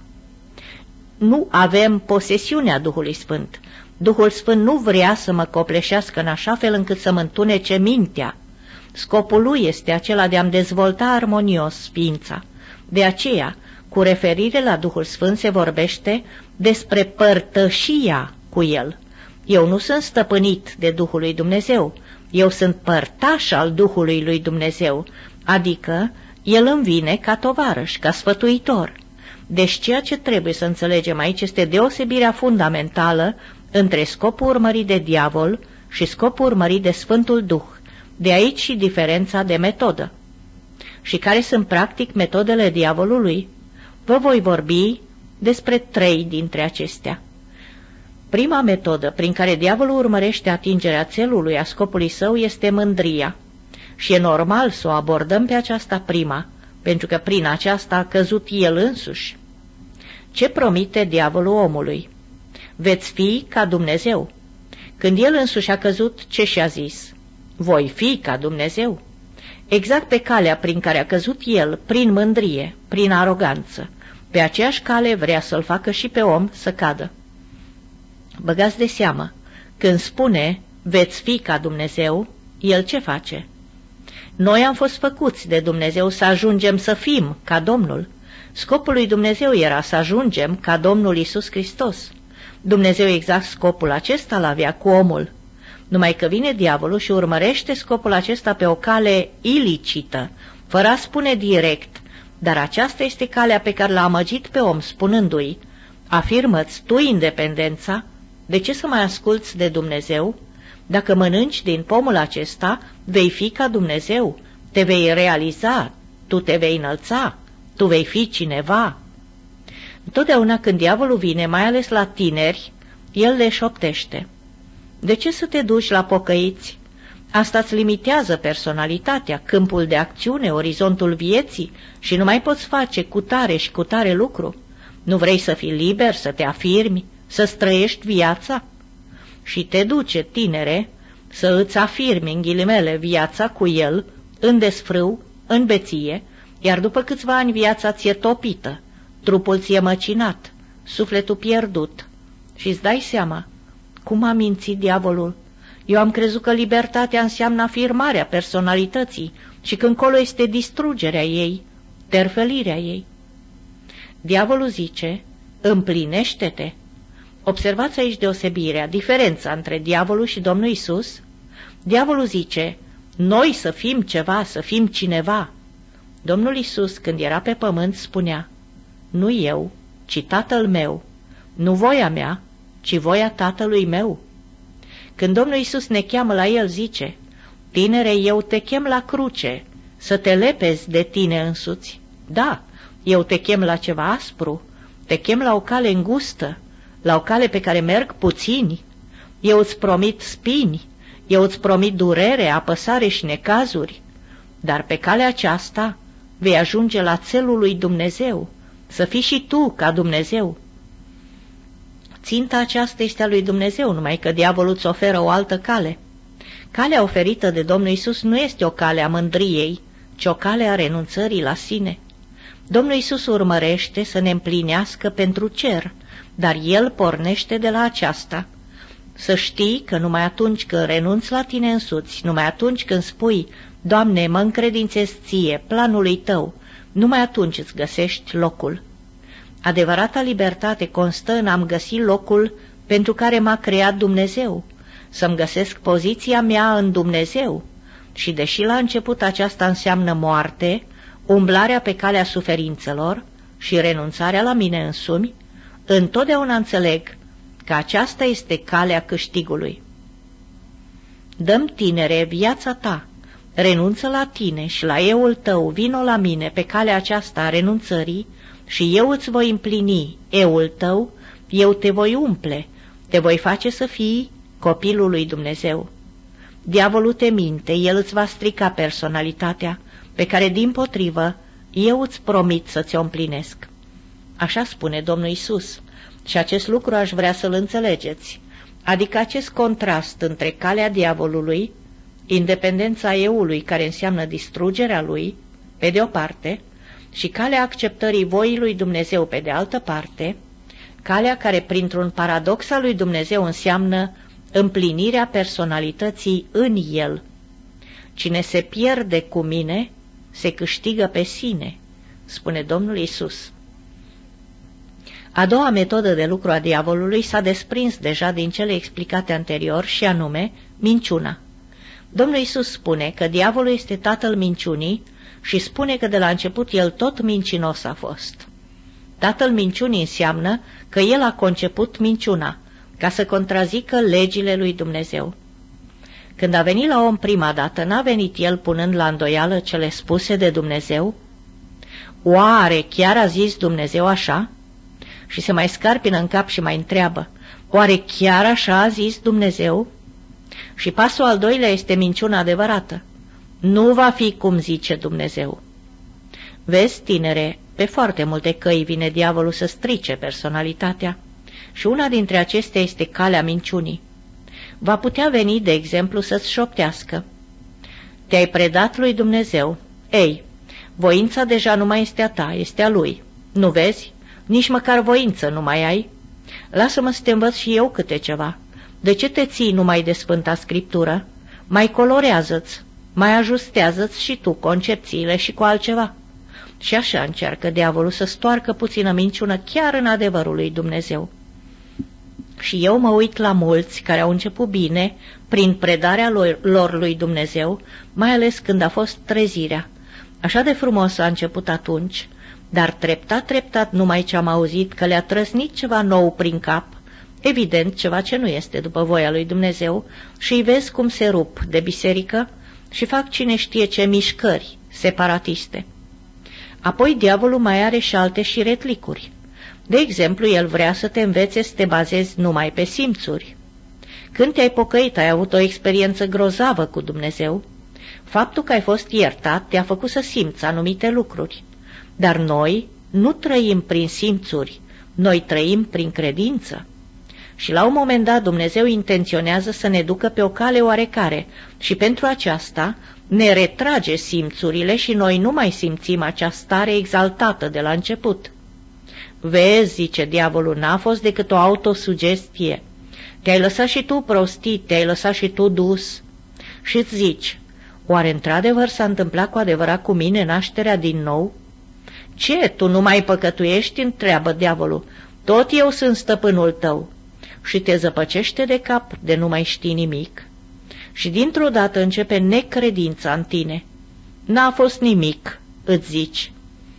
Nu avem posesiunea Duhului Sfânt. Duhul Sfânt nu vrea să mă copleșească în așa fel încât să mă întunece mintea. Scopul lui este acela de a-mi dezvolta armonios ființa. De aceea, cu referire la Duhul Sfânt se vorbește despre părtășia cu el. Eu nu sunt stăpânit de Duhul lui Dumnezeu, eu sunt părtaș al Duhului lui Dumnezeu, adică el îmi vine ca tovarăș, ca sfătuitor. Deci ceea ce trebuie să înțelegem aici este deosebirea fundamentală între scopul urmărit de diavol și scopul urmărit de Sfântul Duh. De aici și diferența de metodă. Și care sunt practic metodele diavolului? Vă voi vorbi despre trei dintre acestea. Prima metodă prin care diavolul urmărește atingerea țelului a scopului său este mândria. Și e normal să o abordăm pe aceasta prima, pentru că prin aceasta a căzut el însuși. Ce promite diavolul omului? Veți fi ca Dumnezeu. Când el însuși a căzut, ce și-a zis? Voi fi ca Dumnezeu. Exact pe calea prin care a căzut el, prin mândrie, prin aroganță. Pe aceeași cale vrea să-l facă și pe om să cadă. Băgați de seamă, când spune, veți fi ca Dumnezeu, el ce face? Noi am fost făcuți de Dumnezeu să ajungem să fim ca Domnul. Scopul lui Dumnezeu era să ajungem ca Domnul Iisus Hristos. Dumnezeu exact scopul acesta l-avea cu omul. Numai că vine diavolul și urmărește scopul acesta pe o cale ilicită, fără a spune direct, dar aceasta este calea pe care l-a amăgit pe om, spunându-i, afirmă-ți tu independența, de ce să mai asculți de Dumnezeu? Dacă mănânci din pomul acesta, vei fi ca Dumnezeu, te vei realiza, tu te vei înălța, tu vei fi cineva. Întotdeauna când diavolul vine, mai ales la tineri, el le șoptește. De ce să te duci la pocăiți? Asta îți limitează personalitatea, câmpul de acțiune, orizontul vieții și nu mai poți face cu tare și cu tare lucru. Nu vrei să fii liber, să te afirmi, să străiești viața? Și te duce, tinere, să îți afirmi în ghilimele viața cu el, în desfrâu, în beție, iar după câțiva ani viața ți-e topită, trupul ți-e măcinat, sufletul pierdut. Și îți dai seama, cum a mințit diavolul? Eu am crezut că libertatea înseamnă afirmarea personalității și că încolo este distrugerea ei, terfelirea ei. Diavolul zice, împlinește-te. Observați aici deosebirea, diferența între diavolul și Domnul Iisus. Diavolul zice, noi să fim ceva, să fim cineva. Domnul Iisus, când era pe pământ, spunea, nu eu, ci Tatăl meu, nu voia mea, ci voia Tatălui meu. Când Domnul Iisus ne cheamă la El, zice, tinere, eu te chem la cruce, să te lepezi de tine însuți. Da, eu te chem la ceva aspru, te chem la o cale îngustă, la o cale pe care merg puțini. Eu îți promit spini, eu îți promit durere, apăsare și necazuri, dar pe calea aceasta vei ajunge la țelul lui Dumnezeu, să fii și tu ca Dumnezeu. Ținta aceasta este a lui Dumnezeu, numai că diavolul îți oferă o altă cale. Calea oferită de Domnul Iisus nu este o cale a mândriei, ci o cale a renunțării la sine. Domnul Iisus urmărește să ne împlinească pentru cer, dar El pornește de la aceasta. Să știi că numai atunci când renunți la tine însuți, numai atunci când spui, Doamne, mă încredințez ție, planului Tău, numai atunci îți găsești locul. Adevărata libertate constă în a-mi găsi locul pentru care m-a creat Dumnezeu, să-mi găsesc poziția mea în Dumnezeu. Și deși la început aceasta înseamnă moarte, umblarea pe calea suferințelor și renunțarea la mine însumi, întotdeauna înțeleg că aceasta este calea câștigului. Dă-mi, tinere, viața ta, renunță la tine și la euul tău, vino la mine pe calea aceasta a renunțării și eu îți voi împlini euul tău, eu te voi umple, te voi face să fii copilul lui Dumnezeu. Diavolul te minte, el îți va strica personalitatea, pe care, dimpotrivă, eu îți promit să ți-o împlinesc. Așa spune Domnul Iisus, și acest lucru aș vrea să-l înțelegeți, adică acest contrast între calea diavolului, independența eului care înseamnă distrugerea lui, pe de o parte, și calea acceptării voii lui Dumnezeu pe de altă parte, calea care printr-un paradox al lui Dumnezeu înseamnă împlinirea personalității în el. Cine se pierde cu mine, se câștigă pe sine, spune Domnul Iisus. A doua metodă de lucru a diavolului s-a desprins deja din cele explicate anterior și anume minciuna. Domnul Iisus spune că diavolul este tatăl minciunii și spune că de la început el tot mincinos a fost. Tatăl minciunii înseamnă că el a conceput minciuna, ca să contrazică legile lui Dumnezeu. Când a venit la om prima dată, n-a venit el punând la îndoială cele spuse de Dumnezeu? Oare chiar a zis Dumnezeu așa? Și se mai scarpină în cap și mai întreabă, oare chiar așa a zis Dumnezeu? Și pasul al doilea este minciuna adevărată. Nu va fi cum zice Dumnezeu. Vezi, tinere, pe foarte multe căi vine diavolul să strice personalitatea și una dintre acestea este calea minciunii. Va putea veni, de exemplu, să-ți șoptească. Te-ai predat lui Dumnezeu. Ei, voința deja nu mai este a ta, este a lui. Nu vezi? Nici măcar voință nu mai ai. Lasă-mă să te învăț și eu câte ceva. De ce te ții numai de Sfânta Scriptură? Mai colorează-ți, mai ajustează-ți și tu concepțiile și cu altceva. Și așa încearcă diavolul să stoarcă puțină minciună chiar în adevărul lui Dumnezeu. Și eu mă uit la mulți care au început bine prin predarea lor lui Dumnezeu, mai ales când a fost trezirea. Așa de frumos a început atunci, dar treptat, treptat numai ce am auzit că le-a trăsnit ceva nou prin cap, evident ceva ce nu este după voia lui Dumnezeu, și îi vezi cum se rup de biserică și fac cine știe ce mișcări separatiste. Apoi diavolul mai are și alte șiretlicuri. De exemplu, el vrea să te învețe să te bazezi numai pe simțuri. Când te-ai pocăit, ai avut o experiență grozavă cu Dumnezeu. Faptul că ai fost iertat te-a făcut să simți anumite lucruri. Dar noi nu trăim prin simțuri, noi trăim prin credință. Și la un moment dat Dumnezeu intenționează să ne ducă pe o cale oarecare și pentru aceasta ne retrage simțurile și noi nu mai simțim acea stare exaltată de la început. Vezi, zice diavolul, n-a fost decât o autosugestie. Te-ai lăsat și tu prostit, te-ai lăsat și tu dus. Și îți zici, oare într-adevăr s-a întâmplat cu adevărat cu mine nașterea din nou? Ce, tu nu mai păcătuiești? Întreabă diavolul. Tot eu sunt stăpânul tău. Și te zăpăcește de cap de nu mai știi nimic. Și dintr-o dată începe necredința în tine. N-a fost nimic, îți zici.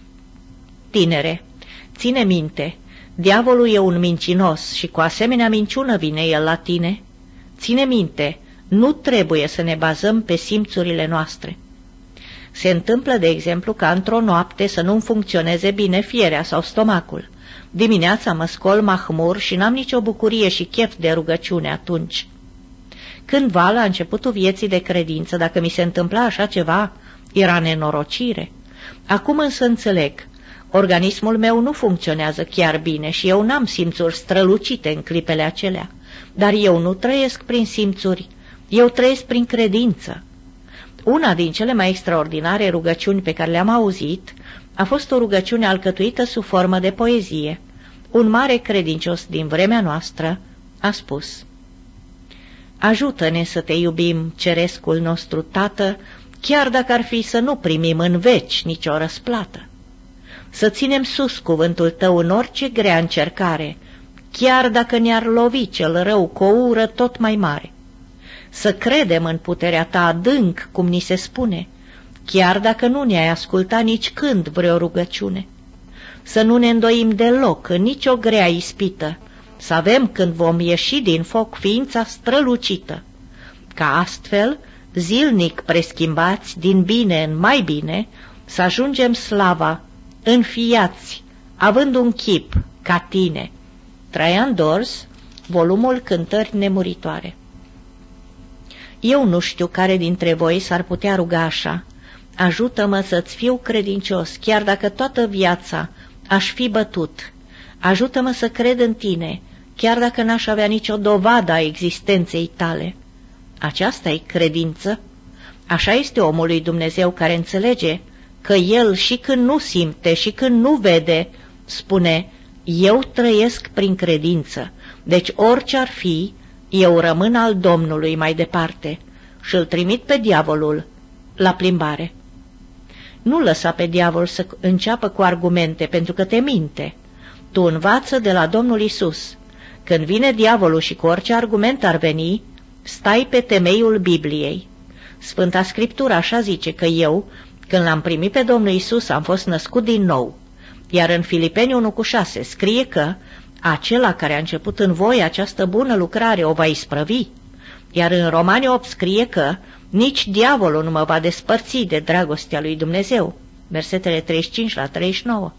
Tinere, ține minte, diavolul e un mincinos și cu asemenea minciună vine el la tine. Ține minte, nu trebuie să ne bazăm pe simțurile noastre. Se întâmplă, de exemplu, ca într-o noapte să nu-mi funcționeze bine fierea sau stomacul. Dimineața mă scol mahmur și n-am nicio bucurie și chef de rugăciune atunci. Cândva, la începutul vieții de credință, dacă mi se întâmpla așa ceva, era nenorocire. Acum însă înțeleg. Organismul meu nu funcționează chiar bine și eu n-am simțuri strălucite în clipele acelea. Dar eu nu trăiesc prin simțuri, eu trăiesc prin credință. Una din cele mai extraordinare rugăciuni pe care le-am auzit a fost o rugăciune alcătuită sub formă de poezie. Un mare credincios din vremea noastră a spus: ajută-ne să te iubim, cerescul nostru Tată, chiar dacă ar fi să nu primim în veci nicio răsplată. Să ținem sus cuvântul tău în orice grea încercare, chiar dacă ne-ar lovi cel rău cu o ură tot mai mare. Să credem în puterea ta adânc, cum ni se spune, chiar dacă nu ne-ai ascultat nici când vreo rugăciune. Să nu ne îndoim deloc în nicio grea ispită, să avem când vom ieși din foc ființa strălucită, ca astfel, zilnic preschimbați din bine în mai bine, să ajungem slava, înfiați, având un chip ca tine. Traian Dors, volumul Cântări nemuritoare. Eu nu știu care dintre voi s-ar putea ruga așa: ajută-mă să-ți fiu credincios, chiar dacă toată viața aș fi bătut. Ajută-mă să cred în tine, chiar dacă n-aș avea nicio dovadă a existenței tale. Aceasta-i credință. Așa este omul lui Dumnezeu care înțelege că el și când nu simte și când nu vede, spune: eu trăiesc prin credință, deci orice ar fi, eu rămân al Domnului mai departe și îl trimit pe diavolul la plimbare. Nu lăsa pe diavol să înceapă cu argumente, pentru că te minte. Tu învață de la Domnul Isus. Când vine diavolul și cu orice argument ar veni, stai pe temeiul Bibliei. Sfânta Scriptură așa zice că eu, când l-am primit pe Domnul Isus, am fost născut din nou. Iar în Filipeni unu cu șase scrie că acela care a început în voi această bună lucrare o va isprăvi. Iar în Romani opt scrie că nici diavolul nu mă va despărți de dragostea lui Dumnezeu. Versetele treizeci și cinci la treizeci și nouă.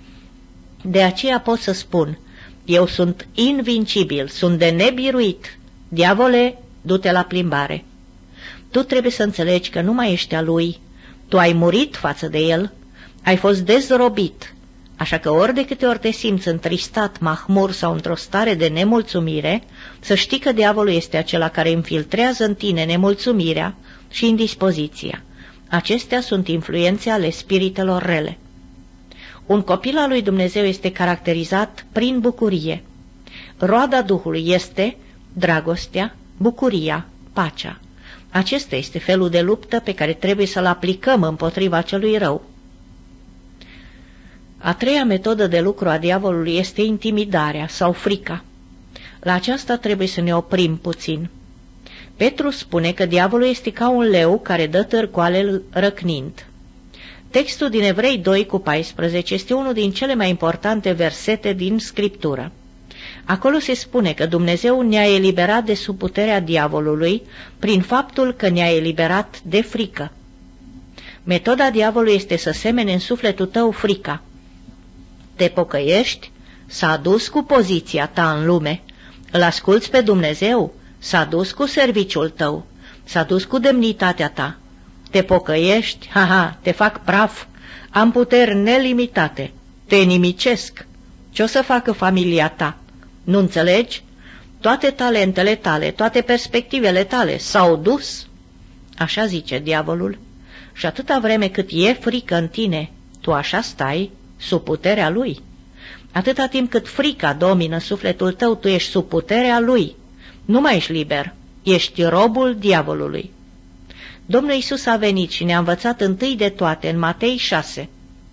De aceea pot să spun: eu sunt invincibil, sunt de nebiruit. Diavole, du-te la plimbare. Tu trebuie să înțelegi că nu mai ești a lui. Tu ai murit față de el, ai fost dezrobit. Așa că ori de câte ori te simți întristat, mahmur sau într-o stare de nemulțumire, să știi că diavolul este acela care infiltrează în tine nemulțumirea și indispoziția. Acestea sunt influențe ale spiritelor rele. Un copil al lui Dumnezeu este caracterizat prin bucurie. Roada Duhului este dragostea, bucuria, pacea. Acesta este felul de luptă pe care trebuie să-l aplicăm împotriva celui rău. A treia metodă de lucru a diavolului este intimidarea sau frica. La aceasta trebuie să ne oprim puțin. Petru spune că diavolul este ca un leu care dă târcoale răcnind. Textul din Evrei doi cu paisprezece este unul din cele mai importante versete din Scriptură. Acolo se spune că Dumnezeu ne-a eliberat de sub puterea diavolului prin faptul că ne-a eliberat de frică. Metoda diavolului este să semene în sufletul tău frica. Te pocăiești? S-a dus cu poziția ta în lume. Îl asculți pe Dumnezeu? S-a dus cu serviciul tău. S-a dus cu demnitatea ta. Te pocăiești? Ha-ha, te fac praf. Am puteri nelimitate. Te nimicesc. Ce-o să facă familia ta? Nu înțelegi? Toate talentele tale, toate perspectivele tale s-au dus. Așa zice diavolul. Și atâta vreme cât e frică în tine, tu așa stai, sub puterea lui. Atâta timp cât frica domină sufletul tău, tu ești sub puterea lui. Nu mai ești liber, ești robul diavolului. Domnul Iisus a venit și ne-a învățat întâi de toate în Matei șase.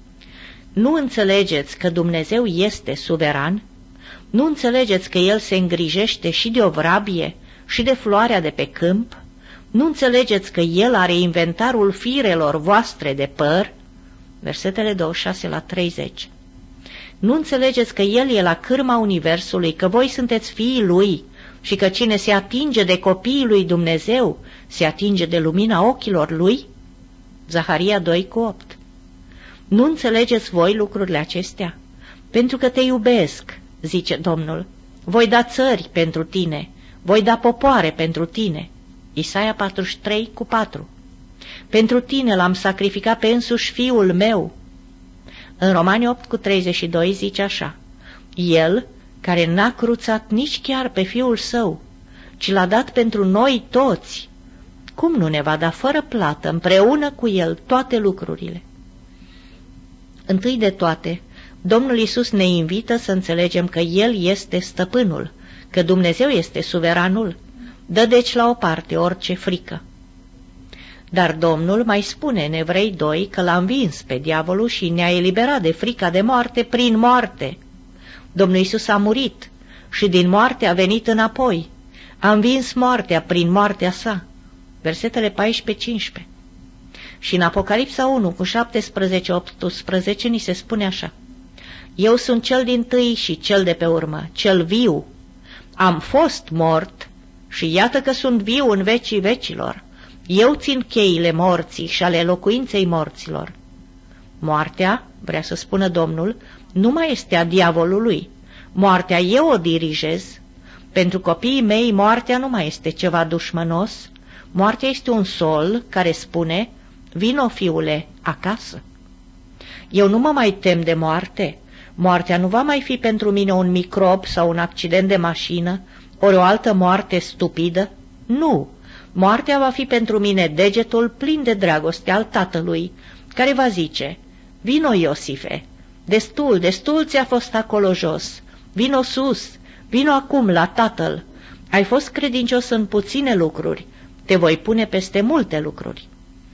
Nu înțelegeți că Dumnezeu este suveran? Nu înțelegeți că El se îngrijește și de o vrabie și de floarea de pe câmp? Nu înțelegeți că El are inventarul firelor voastre de păr? Versetele douăzeci și șase la treizeci. Nu înțelegeți că El e la cârma universului, că voi sunteți fiii Lui și că cine se atinge de copiii lui Dumnezeu se atinge de lumina ochilor Lui? Zaharia doi cu opt. Nu înțelegeți voi lucrurile acestea? Pentru că te iubesc, zice Domnul, voi da țări pentru tine, voi da popoare pentru tine. Isaia patruzeci și trei cu patru. Pentru tine l-am sacrificat pe însuși fiul meu. În Romani opt cu treizeci și doi zice așa: El, care n-a cruțat nici chiar pe fiul său, ci l-a dat pentru noi toți, cum nu ne va da fără plată împreună cu El toate lucrurile? Întâi de toate, Domnul Iisus ne invită să înțelegem că El este stăpânul, că Dumnezeu este suveranul. Dă deci la o parte orice frică. Dar Domnul mai spune în Evrei doi că l-a învins pe diavolul și ne-a eliberat de frica de moarte prin moarte. Domnul Iisus a murit și din moarte a venit înapoi. A învins moartea prin moartea sa. Versetele paisprezece cincisprezece. Și în Apocalipsa unu cu șaptesprezece optsprezece ni se spune așa: Eu sunt cel dintâi și cel de pe urmă, cel viu. Am fost mort și iată că sunt viu în vecii vecilor. Eu țin cheile morții și ale locuinței morților. Moartea, vrea să spună Domnul, nu mai este a diavolului. Moartea eu o dirijez. Pentru copiii mei moartea nu mai este ceva dușmănos. Moartea este un sol care spune: vino, fiule, acasă. Eu nu mă mai tem de moarte. Moartea nu va mai fi pentru mine un microb sau un accident de mașină, ori o altă moarte stupidă. Nu, moartea va fi pentru mine degetul plin de dragoste al Tatălui, care va zice: vino, Iosife, destul, destul ți-a fost acolo jos, vino sus, vino acum la Tatăl. Ai fost credincios în puține lucruri, te voi pune peste multe lucruri.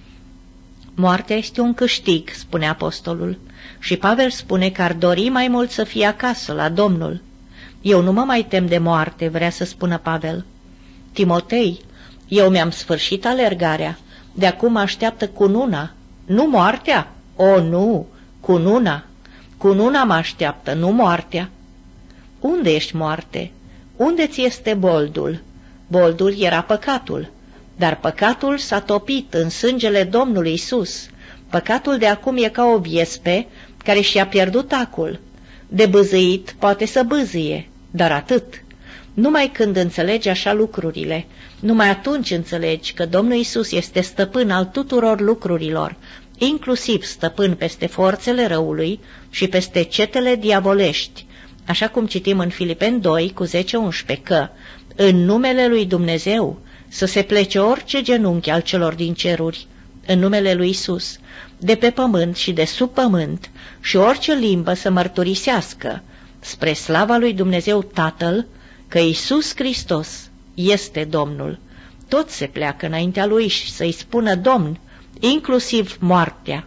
Moartea este un câștig, spune apostolul, și Pavel spune că ar dori mai mult să fie acasă, la Domnul. Eu nu mă mai tem de moarte, vrea să spună Pavel. Timotei, eu mi-am sfârșit alergarea, de acum așteaptă cununa, nu moartea? O, nu, cununa, cununa mă așteaptă, nu moartea. Unde ești, moarte? Unde ți este boldul? Boldul era păcatul, dar păcatul s-a topit în sângele Domnului Iisus. Păcatul de acum e ca o viespe care și-a pierdut acul. De bâzâit poate să bâzâie, dar atât. Numai când înțelegi așa lucrurile, numai atunci înțelegi că Domnul Iisus este stăpân al tuturor lucrurilor, inclusiv stăpân peste forțele răului și peste cetele diavolești, așa cum citim în Filipeni doi cu zece unsprezece că, în numele lui Dumnezeu, să se plece orice genunchi al celor din ceruri, în numele lui Iisus, de pe pământ și de sub pământ, și orice limbă să mărturisească, spre slava lui Dumnezeu Tatăl, că Iisus Hristos este Domnul. Toți se pleacă înaintea lui și să-i spună Domn, inclusiv moartea.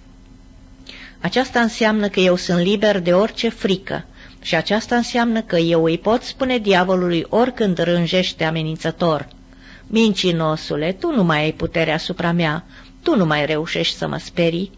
Aceasta înseamnă că eu sunt liber de orice frică și aceasta înseamnă că eu îi pot spune diavolului oricând rânjește amenințător: mincinosule, tu nu mai ai putere asupra mea, tu nu mai reușești să mă sperii.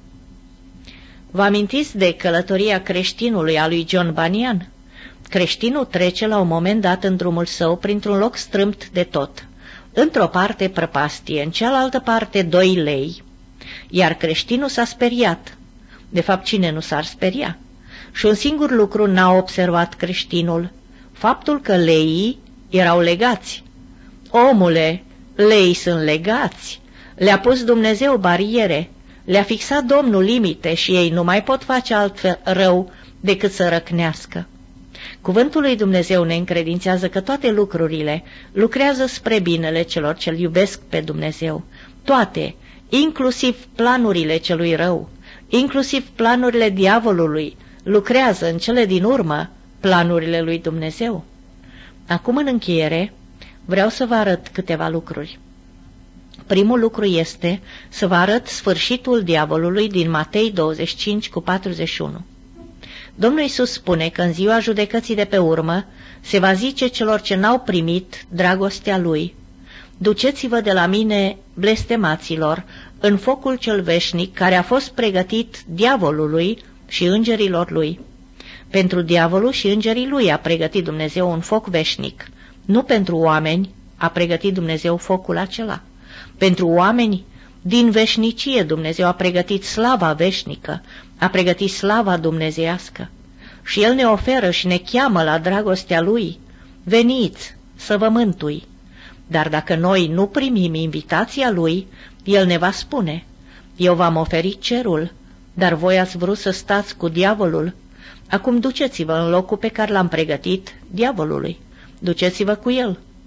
Vă amintiți de călătoria creștinului a lui John Bunyan? Creștinul trece la un moment dat în drumul său printr-un loc strâmt de tot. Într-o parte prăpastie, în cealaltă parte doi lei. Iar creștinul s-a speriat. De fapt, cine nu s-ar speria? Și un singur lucru n-a observat creștinul: faptul că leii erau legați. Omule, leii sunt legați. Le-a pus Dumnezeu bariere, le-a fixat Domnul limite și ei nu mai pot face altfel rău decât să răcnească. Cuvântul lui Dumnezeu ne încredințează că toate lucrurile lucrează spre binele celor ce-L iubesc pe Dumnezeu. Toate, inclusiv planurile celui rău, inclusiv planurile diavolului, lucrează în cele din urmă planurile lui Dumnezeu. Acum, în încheiere, vreau să vă arăt câteva lucruri. Primul lucru este să vă arăt sfârșitul diavolului din Matei douăzeci și cinci cu patruzeci și unu. Domnul Iisus spune că în ziua judecății de pe urmă se va zice celor ce n-au primit dragostea Lui: duceți-vă de la mine, blestemaților, în focul cel veșnic care a fost pregătit diavolului și îngerilor lui. Pentru diavolul și îngerii lui a pregătit Dumnezeu un foc veșnic. Nu pentru oameni a pregătit Dumnezeu focul acela. Pentru oameni, din veșnicie, Dumnezeu a pregătit slava veșnică, a pregătit slava dumnezeiască. Și El ne oferă și ne cheamă la dragostea Lui: veniți să vă mântui. Dar dacă noi nu primim invitația Lui, El ne va spune: eu v-am oferit cerul, dar voi ați vrut să stați cu diavolul. Acum duceți-vă în locul pe care l-am pregătit diavolului. Duceți-vă cu el.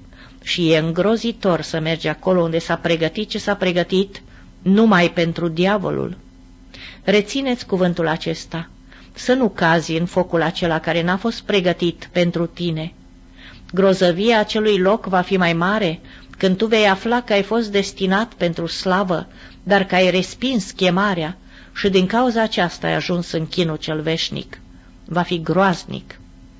și e îngrozitor să mergi acolo unde s-a pregătit ce s-a pregătit numai pentru diavolul. Rețineți cuvântul acesta, să nu cazi în focul acela care n-a fost pregătit pentru tine. Grozăvia acelui loc va fi mai mare când tu vei afla că ai fost destinat pentru slavă, dar că ai respins chemarea și din cauza aceasta ai ajuns în chinul cel veșnic. Va fi groaznic.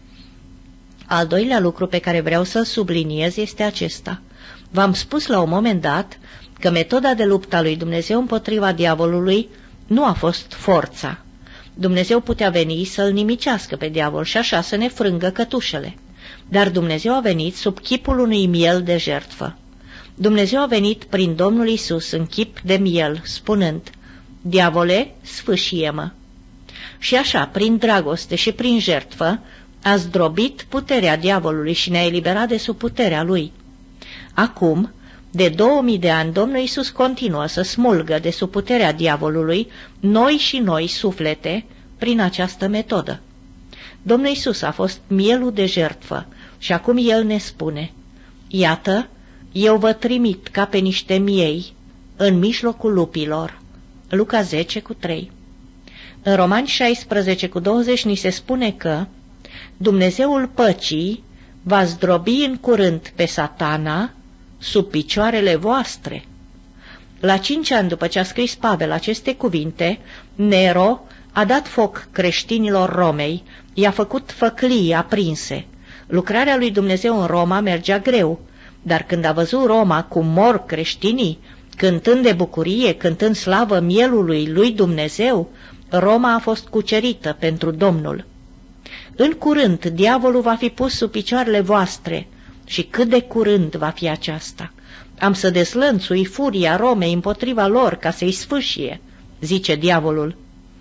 Al doilea lucru pe care vreau să-l subliniez este acesta. V-am spus la un moment dat că metoda de luptă a lui Dumnezeu împotriva diavolului nu a fost forța. Dumnezeu putea veni să-l nimicească pe diavol și așa să ne frângă cătușele. Dar Dumnezeu a venit sub chipul unui miel de jertfă. Dumnezeu a venit prin Domnul Iisus în chip de miel, spunând: Diavole, sfâșie-mă! Și așa, prin dragoste și prin jertfă, a zdrobit puterea diavolului și ne-a eliberat de sub puterea lui. Acum, de două mii de ani, Domnul Iisus continuă să smulgă de sub puterea diavolului noi și noi suflete prin această metodă. Domnul Iisus a fost mielul de jertfă și acum El ne spune: Iată, eu vă trimit ca pe niște miei în mijlocul lupilor. Luca zece cu trei. În Romani șaisprezece cu douăzeci ni se spune că Dumnezeul păcii va zdrobi în curând pe Satana sub picioarele voastre. La cinci ani după ce a scris Pavel aceste cuvinte, Nero a dat foc creștinilor Romei, i-a făcut făclii aprinse. Lucrarea lui Dumnezeu în Roma mergea greu, dar când a văzut Roma cum mor creștinii, cântând de bucurie, cântând slavă mielului lui Dumnezeu, Roma a fost cucerită pentru Domnul. În curând, diavolul va fi pus sub picioarele voastre. Și cât de curând va fi aceasta? Am să deslănțui furia Romei împotriva lor ca să-i sfâșie, zice diavolul.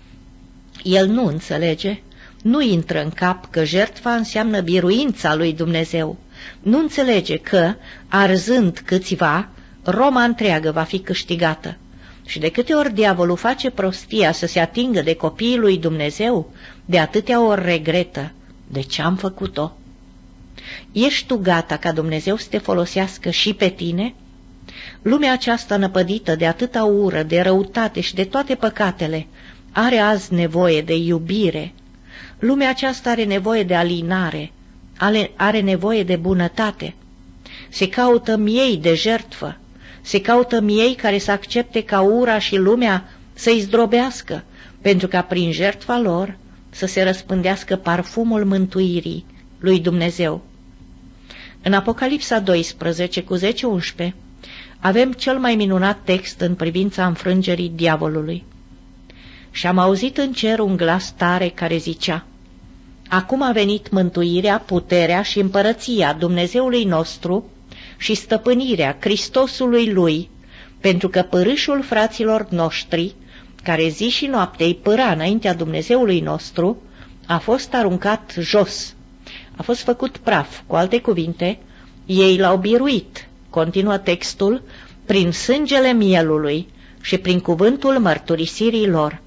El nu înțelege, nu intră în cap că jertfa înseamnă biruința lui Dumnezeu. Nu înțelege că, arzând câțiva, Roma întreagă va fi câștigată. Și de câte ori diavolul face prostia să se atingă de copiii lui Dumnezeu, de atâtea ori regretă: de ce am făcut-o? Ești tu gata ca Dumnezeu să te folosească și pe tine? Lumea aceasta năpădită de atâta ură, de răutate și de toate păcatele, are azi nevoie de iubire. Lumea aceasta are nevoie de alinare, are, are nevoie de bunătate. Se caută miei de jertfă, se caută miei care să accepte ca ura și lumea să-i zdrobească, pentru ca prin jertfa lor să se răspândească parfumul mântuirii lui Dumnezeu. În Apocalipsa doisprezece cu zece unsprezece avem cel mai minunat text în privința înfrângerii diavolului. Și am auzit în cer un glas tare care zicea: Acum a venit mântuirea, puterea și împărăția Dumnezeului nostru și stăpânirea Hristosului Lui, pentru că pârâșul fraților noștri, care zi și noapte îi pâra înaintea Dumnezeului nostru, a fost aruncat jos, a fost făcut praf. Cu alte cuvinte, ei l-au biruit, continuă textul, prin sângele mielului și prin cuvântul mărturisirii lor.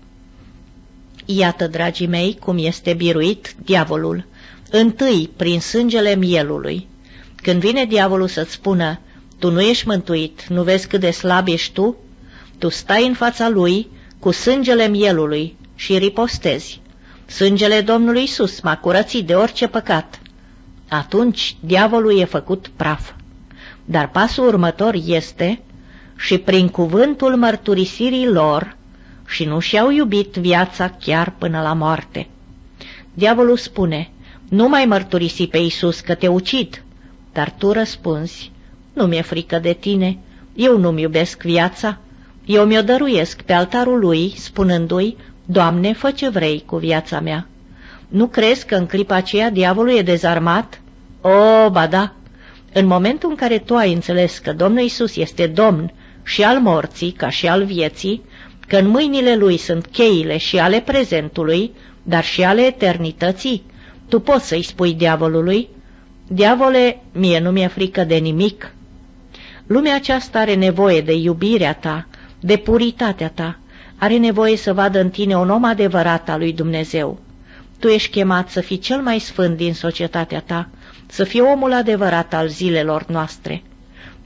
Iată, dragii mei, cum este biruit diavolul. Întâi, prin sângele mielului. Când vine diavolul să-ți spună: tu nu ești mântuit, nu vezi cât de slab ești tu? Tu stai în fața lui cu sângele mielului și ripostezi: sângele Domnului Iisus m-a curățit de orice păcat. Atunci diavolul e făcut praf. Dar pasul următor este: și prin cuvântul mărturisirii lor, și nu și-au iubit viața chiar până la moarte. Diavolul spune: nu mai mărturisi pe Iisus că te ucid. Dar tu răspunzi: nu mi-e frică de tine, eu nu-mi iubesc viața, eu mi-o dăruiesc pe altarul lui, spunându-i: Doamne, fă ce vrei cu viața mea. Nu crezi că în clipa aceea diavolul e dezarmat? O, ba da! În momentul în care tu ai înțeles că Domnul Iisus este Domn și al morții ca și al vieții, că în mâinile lui sunt cheile și ale prezentului, dar și ale eternității, tu poți să-i spui diavolului: Diavole, mie nu mi-e frică de nimic. Lumea aceasta are nevoie de iubirea ta, de puritatea ta, are nevoie să vadă în tine un om adevărat al lui Dumnezeu. Tu ești chemat să fii cel mai sfânt din societatea ta, să fii omul adevărat al zilelor noastre.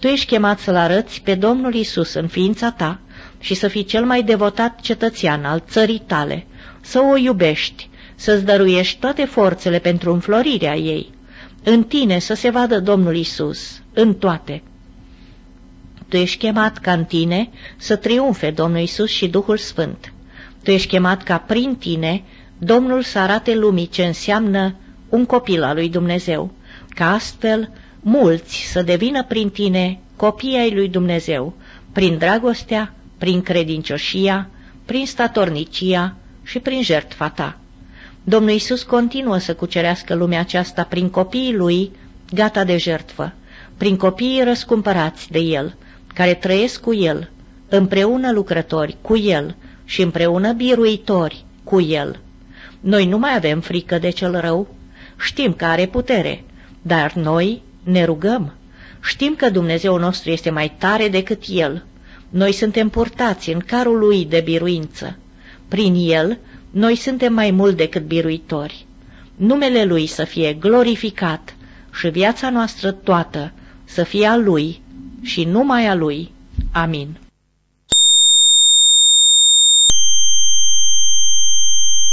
Tu ești chemat să-L arăți pe Domnul Iisus în ființa ta și să fii cel mai devotat cetățean al țării tale, să o iubești, să-ți dăruiești toate forțele pentru înflorirea ei. În tine să se vadă Domnul Iisus, în toate. Tu ești chemat ca în tine să triumfe Domnul Iisus și Duhul Sfânt. Tu ești chemat ca prin tine Domnul să arate lumii ce înseamnă un copil al lui Dumnezeu, ca astfel mulți să devină prin tine copii ai lui Dumnezeu, prin dragostea, prin credincioșia, prin statornicia și prin jertfa ta. Domnul Iisus continuă să cucerească lumea aceasta prin copiii lui, gata de jertfă, prin copiii răscumpărați de El, care trăiesc cu El, împreună lucrători cu El și împreună biruitori cu El. Noi nu mai avem frică de cel rău, știm că are putere, dar noi ne rugăm. Știm că Dumnezeul nostru este mai tare decât El. Noi suntem purtați în carul Lui de biruință. Prin El, noi suntem mai mult decât biruitori. Numele Lui să fie glorificat și viața noastră toată să fie a Lui și numai a Lui. Amin.